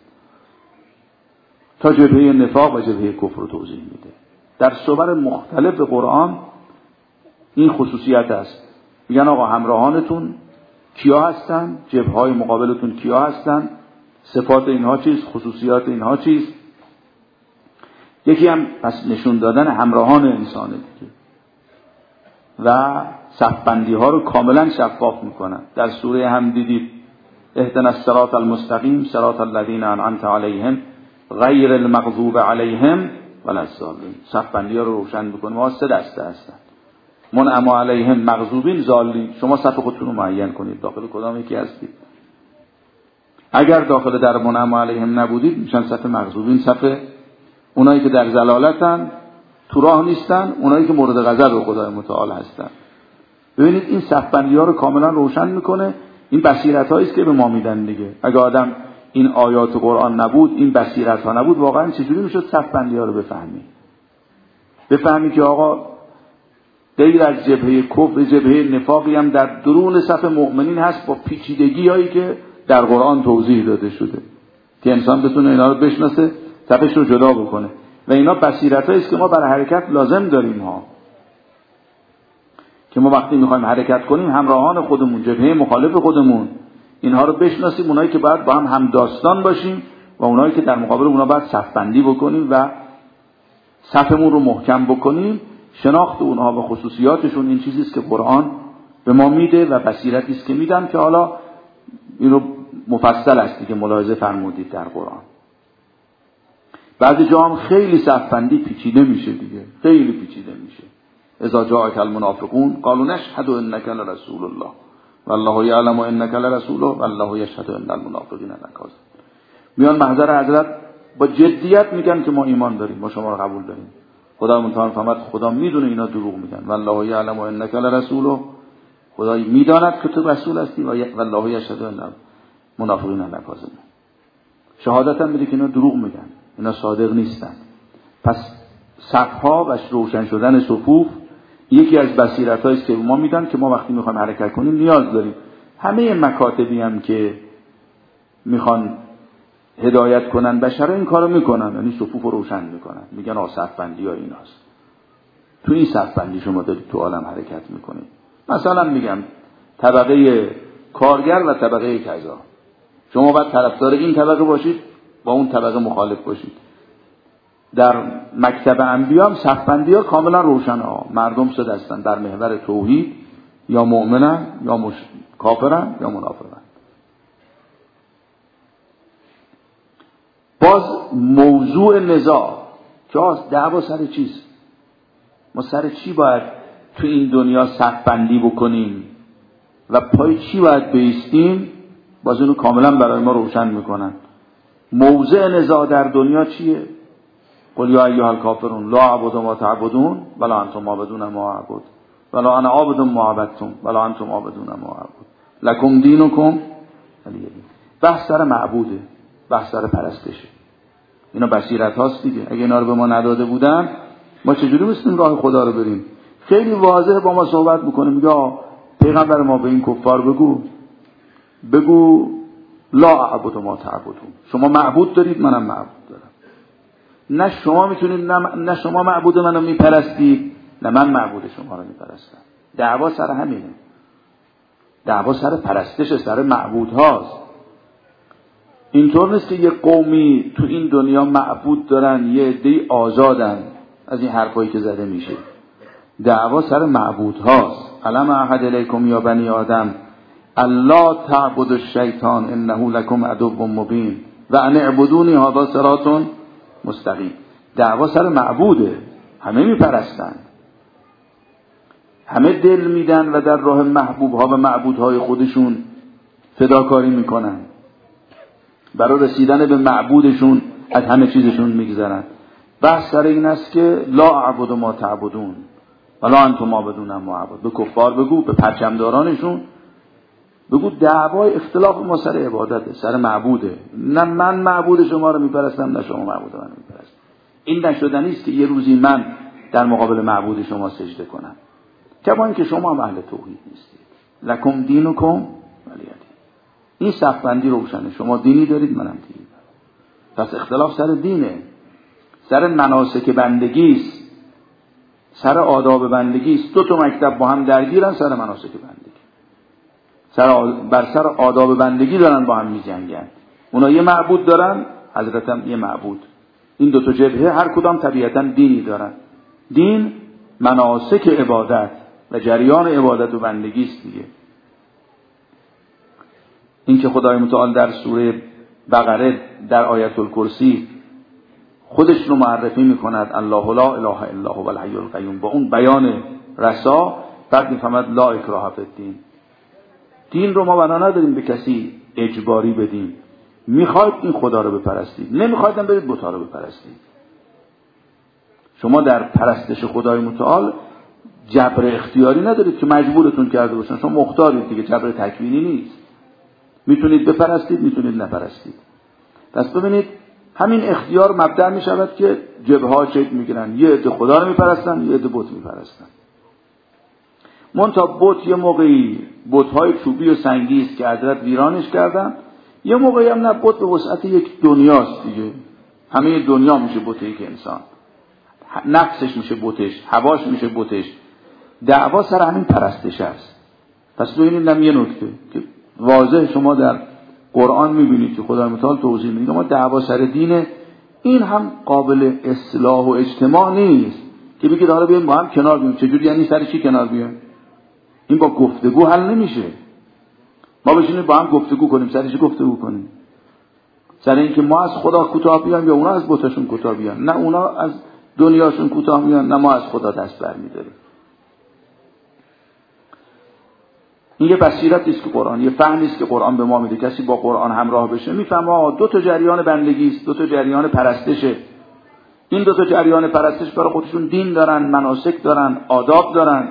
تا جبهه نفاق و جبهه کفر رو توضیح میده. در صور مختلف قرآن این خصوصیت است. میگن آقا همراهانتون کیا هستن، جبهه های مقابلتون کیا هستن، صفات اینها چیست، خصوصیات اینها چیست. یکی هم پس نشون دادن همراهان انسانه دیگه و صفبندی ها رو کاملا شفاف میکنن. در سوره هم دیدید اهدنا الصراط المستقیم صراط الذین انعمت علیهم غیر المغضوب علیهم ولا الضالین. صفبندی ها رو روشن میکنه. ما 3 دسته هستن، منعم علیهم، مغضوبین، ضالین. شما صف خودتون رو معین کنید داخل کدام یکی هستید. اگر داخل در منعم علیهم نبودید میشن صف مغضوبین، صف اونایی که در ضلالتن، تو راه نیستن، اونایی که مورد غضب خدای متعال هستن. ببینید این صفبندی ها رو کاملا روشن میکنه. این بصیرت هایی است که به ما میدن دیگه. اگه آدم این آیات قرآن نبود، این بصیرت ها نبود، واقعا چجوری میشد صفبندی ها رو بفهمی که آقا غیر از جبهه کفر، جبهه نفاقی هم در درون صف مؤمنین هست با پیچیدگی هایی که در قرآن توضیح داده شده که انسان بتونه اینا رو بشناسه، صفش رو جدا بکنه. و اینا بصیرت هایی است که ما برای حرکت لازم داریم ها، که ما وقتی میخوایم حرکت کنیم همراهان خودمون، جبهه مخالف خودمون، اینها رو بشناسیم، اونایی که باید با هم داستان باشیم و اونایی که در مقابل اونا باید صفبندی بکنیم و صفمون رو محکم بکنیم. شناخت اونها و خصوصیاتشون این چیزی است که قرآن به ما میده و بصیرتی است که میدم که حالا اینو مفصل است دیگه ملاحظه فرمودید در قرآن. بعضی جا هم خیلی صفبندی پیچیده میشه دیگه، خیلی پیچیده میشه. اذا جاءک المنافقون قالوا نشهد انک لرسول الله والله یعلم انک لرسوله والله یشهد ان المنافقین لکاذبون. میان محضر حضرت با جدیت میگن که ما ایمان داریم، ما شما رو قبول داریم. خدا متعال فرمود خدا میدونه اینا دروغ میگن. والله یعلم انک لرسوله، خدا میداند که تو رسول هستی و والله یشهد ان المنافقین لکاذبون. شهادت هم میده که اینا دروغ میگن، اینا صادق نیستن. پس صفها و روشن شدن صفوف یکی از بصیرت‌هایی است که ما میدن که ما وقتی میخوایم حرکت کنیم نیاز داریم. همه مکاتبی هم که میخوان هدایت کنن بشر این کارو میکنن، یعنی صفوف رو روشن میکنن، میگن صفبندی ها ایناست، تو این صفبندی شما دارید تو عالم حرکت میکنید. مثلا میگم طبقه کارگر و طبقه کذا، شما باید طرفدار این طبقه باشید، با اون طبقه مخالف باشید. در مکتب انبیا هم صف‌بندی ها کاملا روشنه ها. مردم سه دستن در محور توحید، یا مؤمنن یا کافرن یا منافقن. باز موضوع نزاع که دعوا سر چیست؟ ما سر چی باید تو این دنیا صف‌بندی بکنیم و پای چی باید بایستیم؟ باز اینو کاملا برای ما روشن میکنن. موضع نزاع در دنیا چیه؟ قل یا ایها الکافرون لا اعبد ما تعبدون ولا انتم عابدون ما اعبد ولا انا عابد ما عبدتم ولا انتم عابدون ما اعبد لکم دینکم ولی دین. بحث سر معبوده، بحث سر پرستشه. اینا بصیرت هاست دیگه. اگه اینا رو به ما نداده بودن ما چجوری می‌تونیم راه خدا رو بریم؟ خیلی واضح با ما صحبت میکنه، میگه پیغمبر ما به این کفار بگو لا اعبد ما تعبدون، شما معبود دارید منم معبود دارم. نه شما میتونید نه شما معبود منو میپرستید نه من معبود شما رو میپرستم. دعوا سر همینه، دعوا سر پرستش، سر معبود هاست. اینطور نیست که یه قومی تو این دنیا معبود دارن یه عده‌ای آزادن از این حرفایی که زده میشه. دعوا سر معبود هاست. الم اعهد الیکم یا بنی آدم الا تعبدوا الشیطان انه لکم عدو مبین و ان اعبدونی هذا صراط مستقیم. دعوا سر معبوده. همه میپرستن، همه دل میدن و در راه محبوبها و معبودهای خودشون فداکاری میکنن. برای رسیدن به معبودشون از همه چیزشون میگذرن. بحث سر این است که لا اعبد ما تعبدون ولا انتم عابدون ما اعبد. به کفار بگو، به پرچمدارانشون بگو دعوای اختلاف ما سر عبادته، سر معبوده. نه من معبود شما رو میپرستم نه شما معبود من میپرستم. این نشدنی است که یه روزی من در مقابل معبود شما سجده کنم. کما اینکه شما هم اهل توحید نیستید. لکم دینکم ولی دین. این صف‌بندی روشنه. شما دینی دارید منم دینی دارم. پس اختلاف سر دینه، سر مناسک بندگی است، سر آداب بندگی است. دو تا مکتب با هم درگیرن سر مناسک بندگی، بر سر آداب بندگی دارن با هم می‌جنگن. اونا یه معبود دارن، حضرت هم یه معبود. این دو تا جبهه هر کدام طبیعتاً دینی دارن. دین مناسک عبادت و جریان عبادت و بندگی است دیگه. این که خدای متعال در سوره بقره در آیت الکرسی خودش رو معرفی میکند الله لا اله الا هو الحی القیوم، با اون بیان رسا بعد میفهمد لا اکراه فی الدین. دین رو ما بنا نداریم به کسی اجباری بدیم. میخواید این خدا رو بپرستید، نمیخواید برید بت‌ها رو بپرستید. شما در پرستش خدای متعال جبر اختیاری ندارید که مجبورتون کرده باشن. شما مختارید دیگه، جبر تکوینی نیست. میتونید بپرستید، میتونید نپرستید. پس ببینید همین اختیار مبدأ میشود که جبهه‌ها شکل میگیرن. یه عده خدا رو میپرستن، یه عده بت میپرستن. منتها بت یه موقعی بت‌های چوبی و سنگی است که حضرت ویرانش کردن، یه موقعی هم نه، بت به وسعت یک دنیاست دیگه. همه دنیا میشه بت یک انسان، نفسش میشه بتش، هواش میشه بتش. دعوا سر همین پرستش است. پس ببینید یه نکته که واضح شما در قرآن میبینید که خدای متعال توضیح میده ما دعوا سر دینه. این هم قابل اصلاح و اجتماع نیست که بگید حالا بیایم با هم کنار بیایم. چجوری یعنی سر چی کنار بیایم؟ این با گفتگو حل نمیشه. ما بشینیم با هم گفتگو کنیم. سر چی گفتگو کنیم؟ سر اینکه ما از خدا کوتاه بیایم یا اونا از بتاشون کوتاه بیان؟ نه اونا از دنیاشون کوتاه میان، نه ما از خدا دست برمی‌داریم. این یه بصیرتی است که قرآن، یه فهمی است که قرآن به ما میده. کسی با قرآن همراه بشه میفهمه دو تا جریان بندگی است، دو تا جریان پرستشه. این دو تا جریان پرستش برای خودشون دین دارن، مناسک دارن، آداب دارن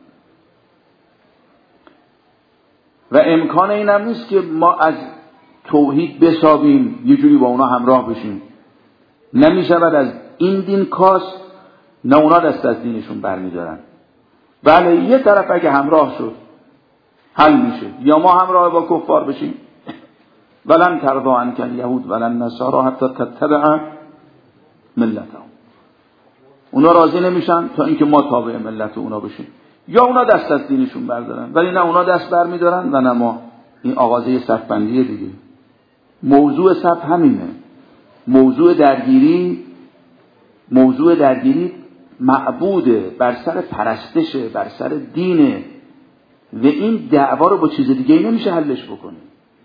و امکان این هم نیست که ما از توحید بسابیم یه جوری با اونا همراه بشیم. نمیشود از این دین کاست، نه اونا دست از دینشون برمیدارن. بله یه طرف اگه همراه شد حل میشه، یا ما همراه با کفار بشیم. ولن ترضی عنک الیهود ولن نصارا حتی تتبع ملتهم. اونا راضی نمیشن تا اینکه ما تابع ملت اونا بشیم. یا اونا دست از دینشون بردارن، ولی نه اونا دست بر میدارن و نه ما. این آغازه صف بندیه دیگه. موضوع صف همینه. موضوع درگیری معبوده، بر سر پرستشه، بر سر دینه و این دعوا رو با چیز دیگه نمیشه حلش بکنیم.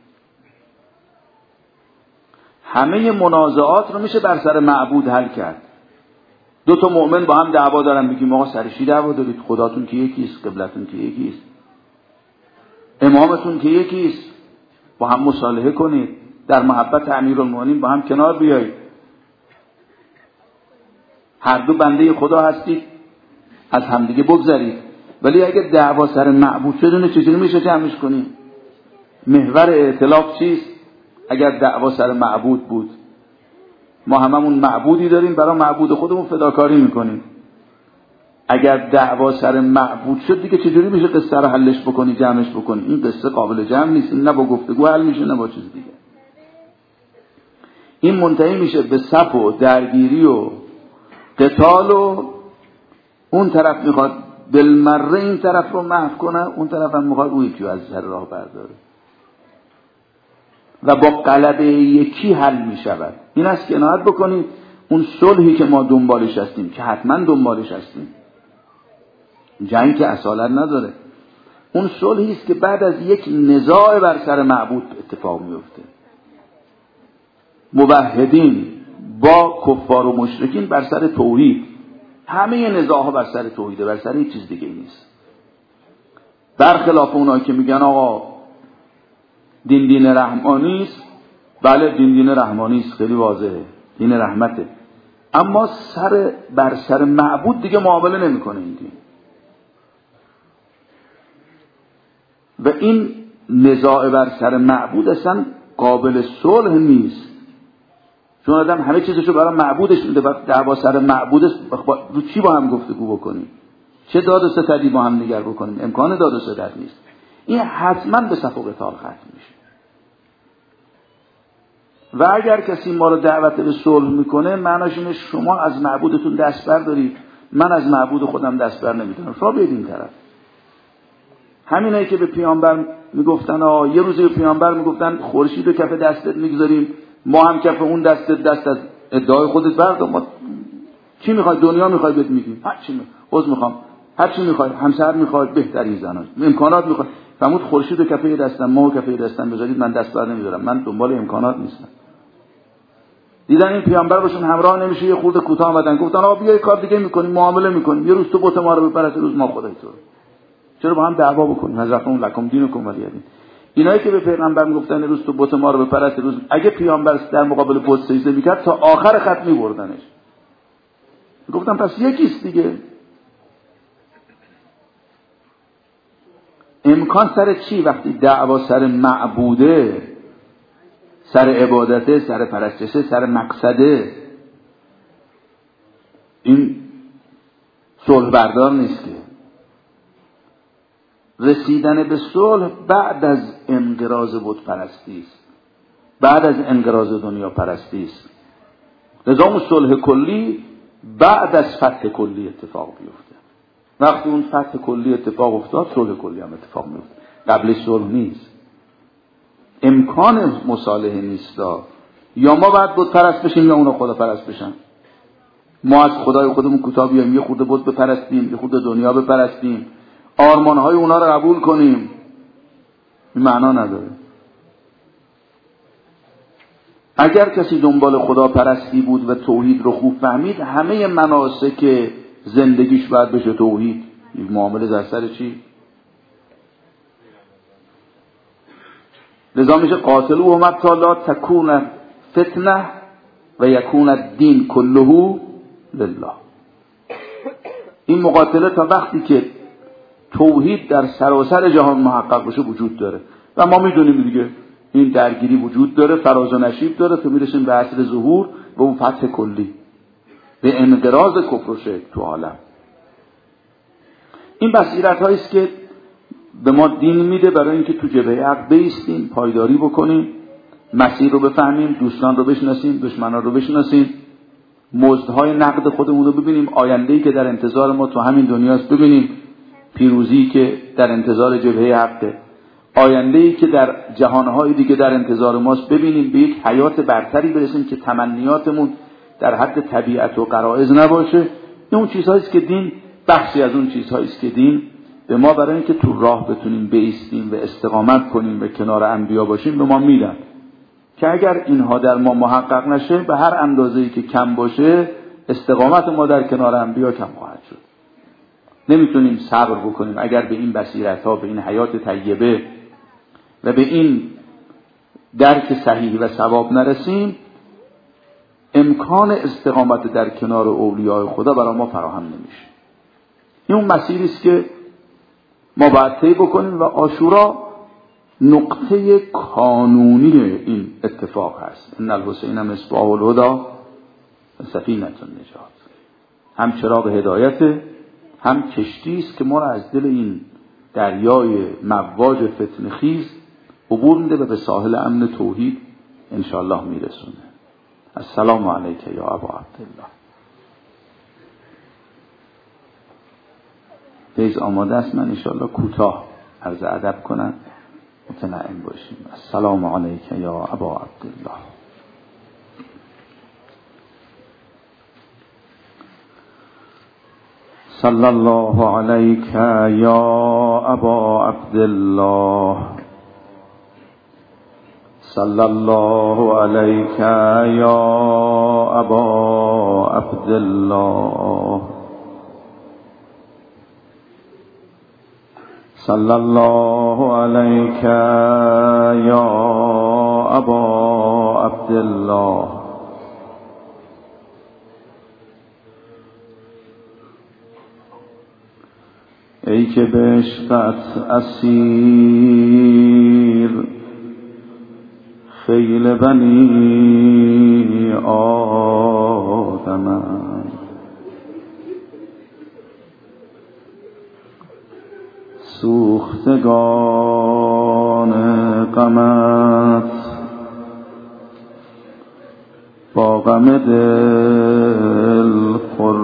همه منازعات رو میشه بر سر معبود حل کرد. دو تا مؤمن با هم دعوا دارن، بگیم آقا سر چی دعوا دارید؟ خداتون که یکیست، قبلتون که یکیست، امامتون که یکیست، با هم مصالحه کنید، در محبت امیرالمومنین با هم کنار بیایید، هر دو بنده خدا هستید، از همدیگه بگذرید. ولی اگه دعوا سر معبود شده چجوری میشه جمعش کنیم؟ محور ائتلاف چیست؟ اگر دعوا سر معبود بود، ما هممون معبودی داریم، برای معبود خودمون فداکاری میکنیم. اگر دعوا سر معبود شد دیگه چجوری میشه قصه رو حلش بکنی، جمعش بکنی؟ این قصه قابل جمع نیست. این نه با گفتگو حل میشه نه با چیز دیگه. این منتهی میشه به صف و درگیری و قتال و اون طرف میخواد بالمره این طرف رو محو کنه، اون طرف هم میخواد اون یکی از سر راه برداره و با غلبه یکی حل میشود. این است که عنایت بکنید اون صلحی که ما دنبالش هستیم، که حتما دنبالش هستیم، جنگ که اصالت نداره، اون صلحی است که بعد از یک نزاع بر سر معبود اتفاق میفته. موحدین با کفار و مشرکین بر سر توحید، همه نزاعها بر سر توحیده، بر سر هیچ چیز دیگه نیست. برخلاف اونایی که میگن آقا دین رحمانی است. بله دین رحمانی است، خیلی واضحه، دین رحمته، اما بر سر معبود دیگه معامله نمیکنه این دین. و این نزاع بر سر معبود اصلا قابل صلح نیست، چون آدم همه چیزشو برای معبودش میده و دعوا سر معبودش رو چی با هم گفتگو بکنیم؟ چه داد و ستدی با هم نگر بکنیم؟ امکان داد و ستد نیست. این حتما به صف و قتال ختم میشه. و اگر کسی ما رو دعوت به صلح میکنه، معناش اینه شما از معبودتون دست بردارید، من از معبود خودم دست بر نمیدارم، شما بیاید این طرف. همینایی که به پیامبر میگفتن یه روزی به پیامبر میگفتن خورشید رو کف دستت میگذاریم، ما هم کف اون دست از ادعای خودت بردار، ما چی میخوای؟ دنیا میخوای بهت میگیم، هر چی میخوام، هر چی میخوای، همسر میخوای، بهترین زنان، امکانات میخوای. فرمود خورشید رو کف دستم، ما کف دستم بذارید، من دست بر نمیدارم، من دنبال امکانات نیستم. دیدن این پیامبر باشون همراه نمیشه، یه خورده کوتاه اومدن، گفتن آقا بیا یه کار دیگه میکنیم، معامله میکنیم، یه روز تو بت ما رو بپرست، روز ما خدای تو. چرا با هم دعوا بکنیم؟ حضرتون لکم دینکم ولی دین. اینایی که به پیغمبر میگفتن روز تو بت ما رو بپرست، روز اگه پیامبر در مقابل بت سجده میکرد تا آخر خط میبردنش. گفتم پس یکیست دیگه. امکان سر چی وقتی دعوا سر معبوده، سر عبادته، سر پرستشه، سر مقصده؟ این صلح بردار نیست که. رسیدن به صلح بعد از انقراض بت پرستی است، بعد از انقراض دنیا پرستی است. نظام صلح کلی بعد از فتح کلی اتفاق بیفته. وقتی اون فتح کلی اتفاق افتاد، صلح کلی هم اتفاق میفته. قبل صلح نیست، امکان مصالحه نیست. یا ما باید بت پرست بشیم یا اونا خدا پرست بشن. ما از خدای خودمون کوتاه بیایم، یه خورده بت بپرستیم، یه خورده دنیا بپرستیم، آرمانهای اونا رو قبول کنیم، این معنا نداره. اگر کسی دنبال خدا پرستی بود و توحید رو خوب فهمید، همه مناسک زندگیش باید بشه توحید. معامله در سر چی؟ لذا میشه قاتلوهم حتی لا تکون فتنه و یکون الدین کله لله. این مقاتله تا وقتی که توحید در سراسر جهان محقق بشه وجود داره و ما میدونیم دیگه این درگیری وجود داره، فراز و نشیب داره تا میرسیم به عصر ظهور و اون فتح کلی، به انقراض کفر و شرک تو عالم. این بصیرت هایی است که به ما دین میده برای اینکه تو جبهه حق بایستیم، پایداری بکنیم، مسیر رو بفهمیم، دوستان رو بشناسیم، دشمنان رو بشناسیم، مزدهای نقد خودمون رو ببینیم، آینده‌ای که در انتظار ما تو همین دنیاست ببینیم، پیروزی که در انتظار جبهه حقه، آینده‌ای که در جهانهای دیگه در انتظار ماست، ببینیم به یک حیات برتری برسیم که تمنیاتمون در حد طبیعت و غرایز نباشه. این اون چیزهایی است که دین، بخشی از اون چیزهایی است که دین به ما برای اینکه تو راه بتونیم بایستیم و استقامت کنیم و کنار انبیا باشیم به ما میدن، که اگر اینها در ما محقق نشه به هر اندازه‌ای که کم باشه استقامت ما در کنار انبیا کم خواهد شد. نمیتونیم صبر بکنیم اگر به این بصیرت‌ها، به این حیات طیبه و به این درک صحیح و صواب نرسیم، امکان استقامت در کنار اولیاء خدا برای ما فراهم نمیشه. این اون مسیری است که ما باید طی بکنیم و عاشورا نقطه کانونی این اتفاق هست. ان الحسین مصباح الهدی و سفینة النجات، هم چراغ هدایت، هم کشتی است که ما را از دل این دریای مواج فتنه خیز عبور میده و به ساحل امن توحید انشاءالله میرسونه. السلام علیک یا ابا عبدالله. فیض آماده است، من انشاءالله کوتاه عرض ادب کنم، متنعم باشیم. السلام علیک یا ابا عبدالله. صلی الله علیک یا ابا عبدالله. صلی الله علیک یا ابا عبدالله. صلی الله علیک یا ابا عبدالله. ای که به عشقت اسیر خیل بنی آدمم، سوختگان غمت با غم دل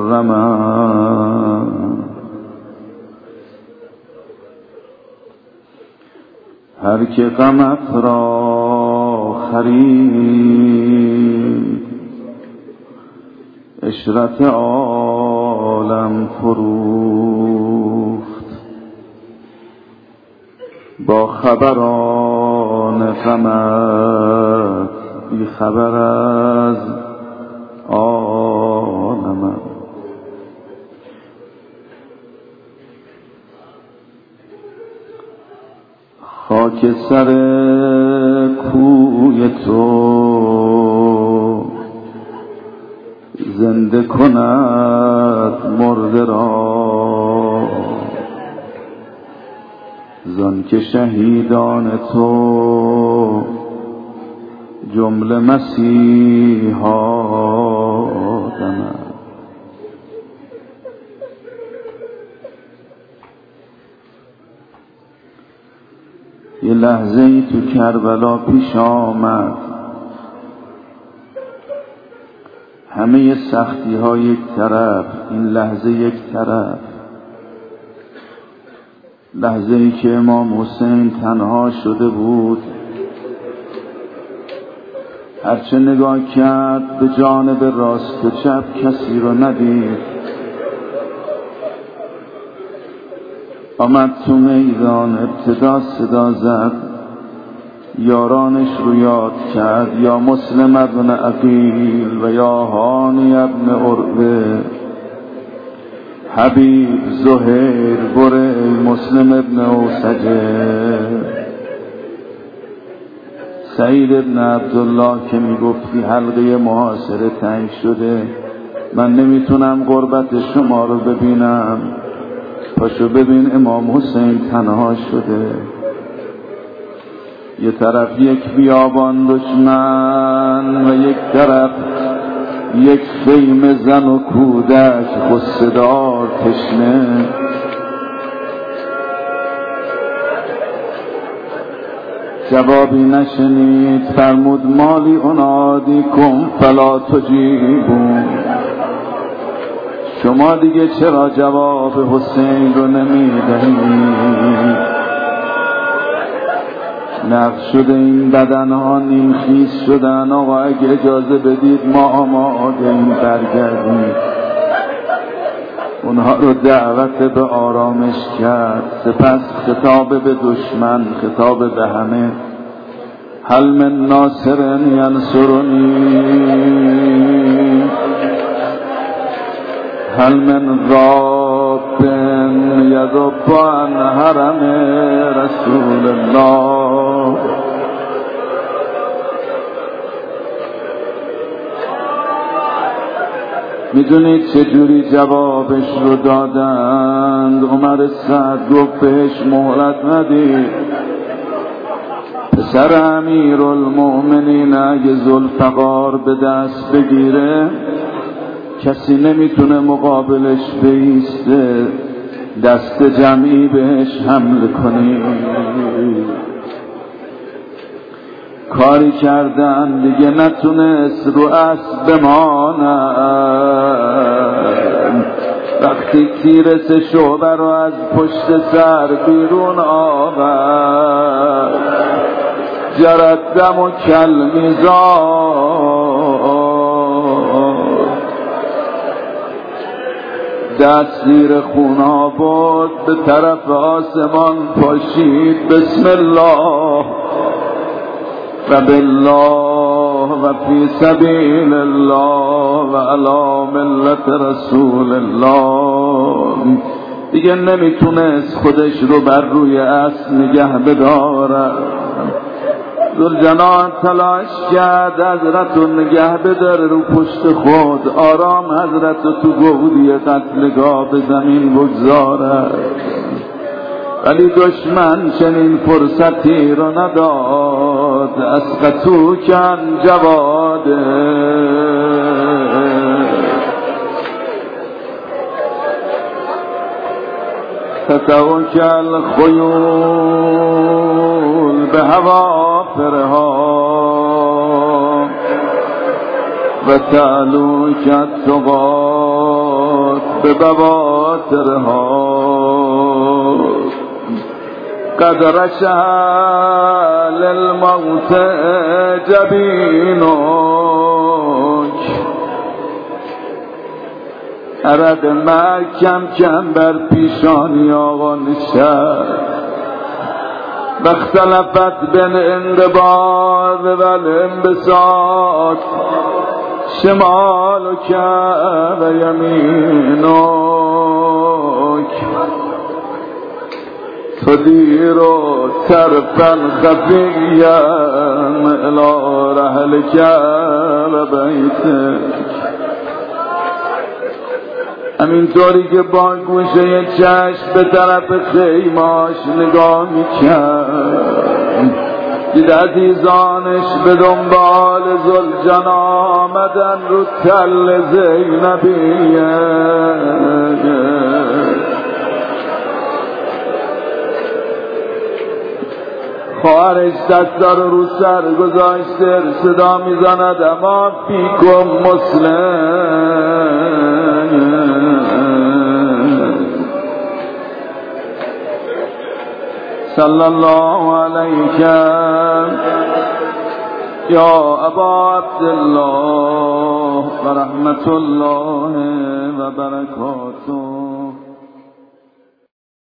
خرمم. هر که غمت را خرید عشرت عالم فروخت، با خبران غمت بی خبر از عالمم. خاک سر کوی تو زنده کند مرده را، زان که شهیدان تو جمله مسیحا دمند. یه لحظه ای تو کربلا پیش آمد، همه سختی ها یک طرف، این لحظه یک طرف. لحظه ای که امام حسین تنها شده بود، هرچه نگاه کرد به جانب راست و چپ کسی رو ندید. آمد تو میدان، ابتدا صدا زد، یارانش رو یاد کرد، یا مسلم ابن عقیل و یا هانی ابن عروه، حبیب زهیر بره مسلم ابن اوسجه. سعید ابن عبدالله که میگفتی حلقه محاصره تنگ شده، من نمیتونم غربت شما رو ببینم، پاشو ببین امام حسین تنها شده. یه طرف یک بیابان دشمن و یک طرف یک خیمه زن و کودک غصه‌دار تشنه. جوابی نشنید، فرمود مالی انادیکم فلا تجیبون. شما دیگه چرا جواب حسین رو نمیدهید؟ نقش شده این بدن ها نیم خیس شدن. آقا اگه اجازه بدید ما آماده این برگردیم. اونها رو دعوت به آرامش کرد. سپس خطاب به دشمن، خطاب به همه، هل من ناصر ینصرنی، هل من راب یذب عن حرم رسول الله. میدونید چجوری جوابش رو دادند؟ عمر سعد گفت بهش مهلت ندید. پسر امیرالمؤمنین اگه ذوالفقار به دست بگیره کسی نمیتونه مقابلش بایسته، دست جمعی بهش حمله کنی. کاری کردن دیگه نتونست رو اسب بمانه. وقتی تیرس شعبه رو از پشت سر بیرون آورد، جرد دم و کل میزاد، دست زیر خون بود به طرف آسمان پاشید. بسم الله و بالله و فی سبیل الله و علی ملت رسول الله. دیگه نمیتونست خودش رو بر روی اسب نگه بداره. ذوالجلال تلاش کرد حضرت رو نگه بداره رو پشت خود، آرام حضرت رو تو گودی قتلگاه به زمین بگذاره. ولی دشمن چنین فرصتی رو نداد. اسقطو کن جواده، تتوکل خیول به هوافرها و تعلو کالتقات به بواترها. قد رشح للموت جبینک، عرق مرگ کم کم بر پیشانی آقا نشست. و اختلفت بین انقباض و الانبساط، شمالک و یمینک، تدیر طرفا خفیا الی رحلک و بیتک. همینطوری که با گوشه چشم به طرف خیماش نگاه میکرد، دید عزیزانش به دنبال ذوالجلال آمدن رو تل زینبیه. خواهرش دستا رو سر گذاشته صدا میزند اما فیکم مسلم. صلی الله علیک یا ابا عبدالله و رحمت الله و برکاته.